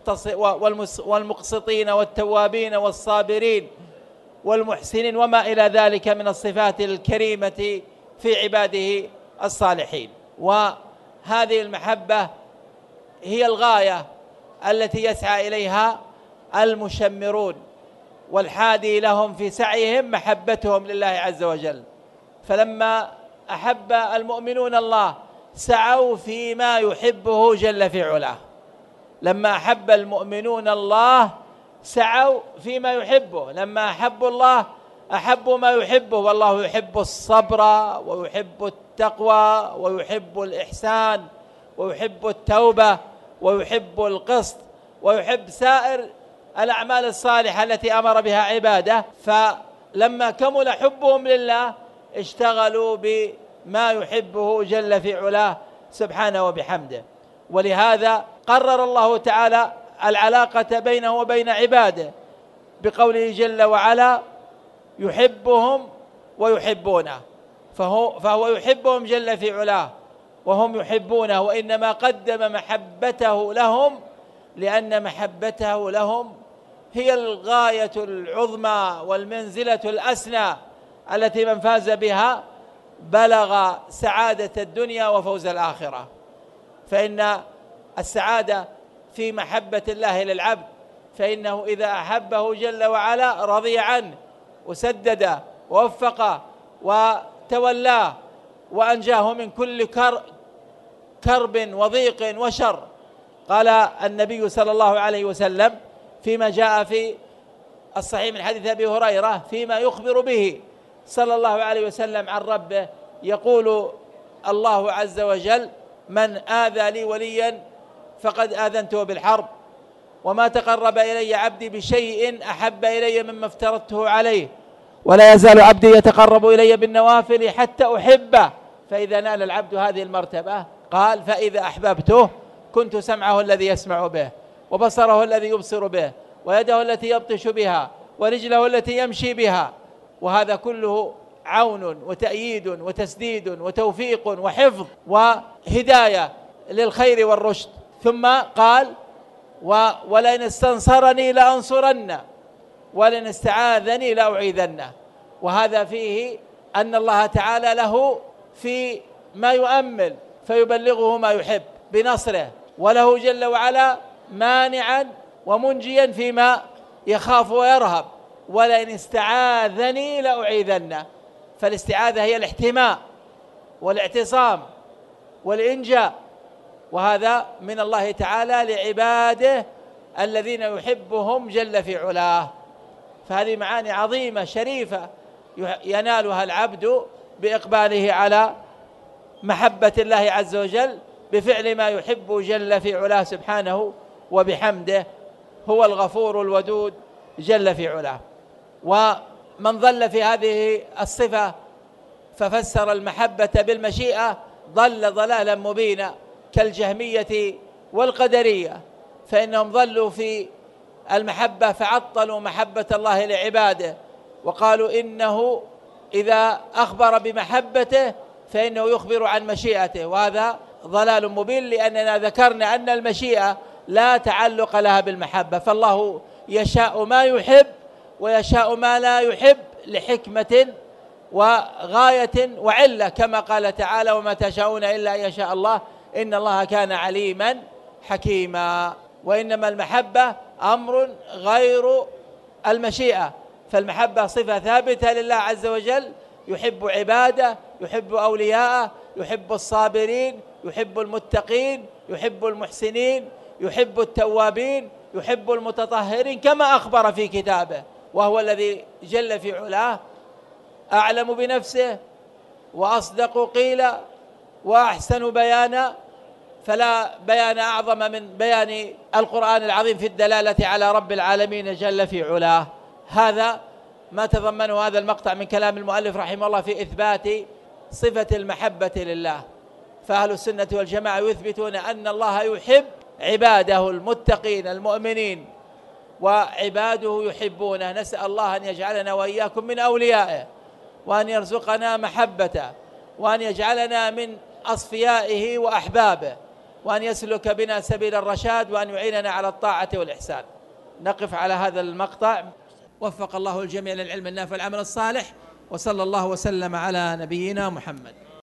والمقسطين والتوابين والصابرين والمحسنين وما إلى ذلك من الصفات الكريمة في عباده الصالحين. وهذه المحبة هي الغاية التي يسعى إليها المشمرون، والحادي لهم في سعيهم محبتهم لله عز وجل. فلما أحب المؤمنون الله سعوا فيما يحبه جل في علاه. لما أحب المؤمنون الله سعوا فيما يحبه، لما أحبوا الله أحبوا ما يحبه، والله يحب الصبر ويحب التقوى ويحب الإحسان ويحب التوبة ويحب القسط ويحب سائر الأعمال الصالحة التي أمر بها عباده. فلما كمل حبهم لله اشتغلوا بما يحبه جل في علاه سبحانه وبحمده. ولهذا قرر الله تعالى العلاقة بينه وبين عباده بقوله جل وعلا يحبهم ويحبونه، فهو يحبهم جل في علاه وهم يحبونه، وإنما قدم محبته لهم لأن محبته لهم هي الغاية العظمى والمنزلة الأسنى التي من فاز بها بلغ سعادة الدنيا وفوز الآخرة. فإن السعادة في محبة الله للعبد، فإنه إذا أحبه جل وعلا رضي عنه وسدد ووفقه وتولاه وأنجاه من كل كرب وضيق وشر. قال النبي صلى الله عليه وسلم فيما جاء في الصحيح من حديث أبي هريرة فيما يخبر به صلى الله عليه وسلم عن ربه، يقول الله عز وجل من آذى لي وليا فقد آذنته بالحرب، وما تقرب إلي عبدي بشيء أحب إلي مما افترضته عليه، ولا يزال عبدي يتقرب إلي بالنوافل حتى أحبه. فإذا نال العبد هذه المرتبة قال فإذا أحببته كنت سمعه الذي يسمع به، وبصره الذي يبصر به، ويده التي يبطش بها، ورجله التي يمشي بها. وهذا كله عون وتأييد وتسديد وتوفيق وحفظ وهداية للخير والرشد. ثم قال ولئن استنصرني لأنصرنه ولئن استعاذني لأعيذنه. وهذا فيه أن الله تعالى له في ما يؤمل فيبلغه ما يحب بنصره، وله جل وعلا مانعا ومنجيا فيما يخاف ويرهب. ولئن استعاذني لأعيذنه، فالاستعاذة هي الاحتماء والاعتصام والإنجاء، وهذا من الله تعالى لعباده الذين يحبهم جل في علاه. فهذه معاني عظيمة شريفة ينالها العبد بإقباله على محبة الله عز وجل بفعل ما يحب جل في علاه سبحانه وبحمده. هو الغفور الودود جل في علاه. ومن ضل في هذه الصفة ففسر المحبة بالمشيئة ضل ضلالا مبينا كالجهمية والقدرية، فإنهم ضلوا في المحبة فعطلوا محبة الله لعباده، وقالوا إنه إذا أخبر بمحبته فإنه يخبر عن مشيئته، وهذا ضلال مبين، لأننا ذكرنا أن المشيئة لا تعلق لها بالمحبة، فالله يشاء ما يحب ويشاء ما لا يحب لحكمة وغاية وعلة، كما قال تعالى وما تشاءون إلا أن يشاء الله إن الله كان عليما حكيما. وإنما المحبة أمر غير المشيئة، فالمحبة صفة ثابتة لله عز وجل، يحب عباده، يحب أولياءه، يحب الصابرين، يحب المتقين، يحب المحسنين، يحب التوابين، يحب المتطهرين كما أخبر في كتابه، وهو الذي جل في علاه أعلم بنفسه وأصدق قيلا وأحسن بيانا، فلا بيان أعظم من بيان القرآن العظيم في الدلالة على رب العالمين جل في علاه. هذا ما تضمنه هذا المقطع من كلام المؤلف رحمه الله في إثبات صفة المحبة لله. فأهل السنة والجماعة يثبتون أن الله يحب عباده المتقين المؤمنين، وعباده يحبونه. نسأل الله أن يجعلنا وإياكم من أوليائه، وأن يرزقنا محبته، وأن يجعلنا من أصفيائه وأحبابه، وأن يسلك بنا سبيل الرشاد، وأن يعيننا على الطاعة والإحسان. نقف على هذا المقطع. وفق الله الجميع للعلم النافع والعمل الصالح، وصلى الله وسلم على نبينا محمد.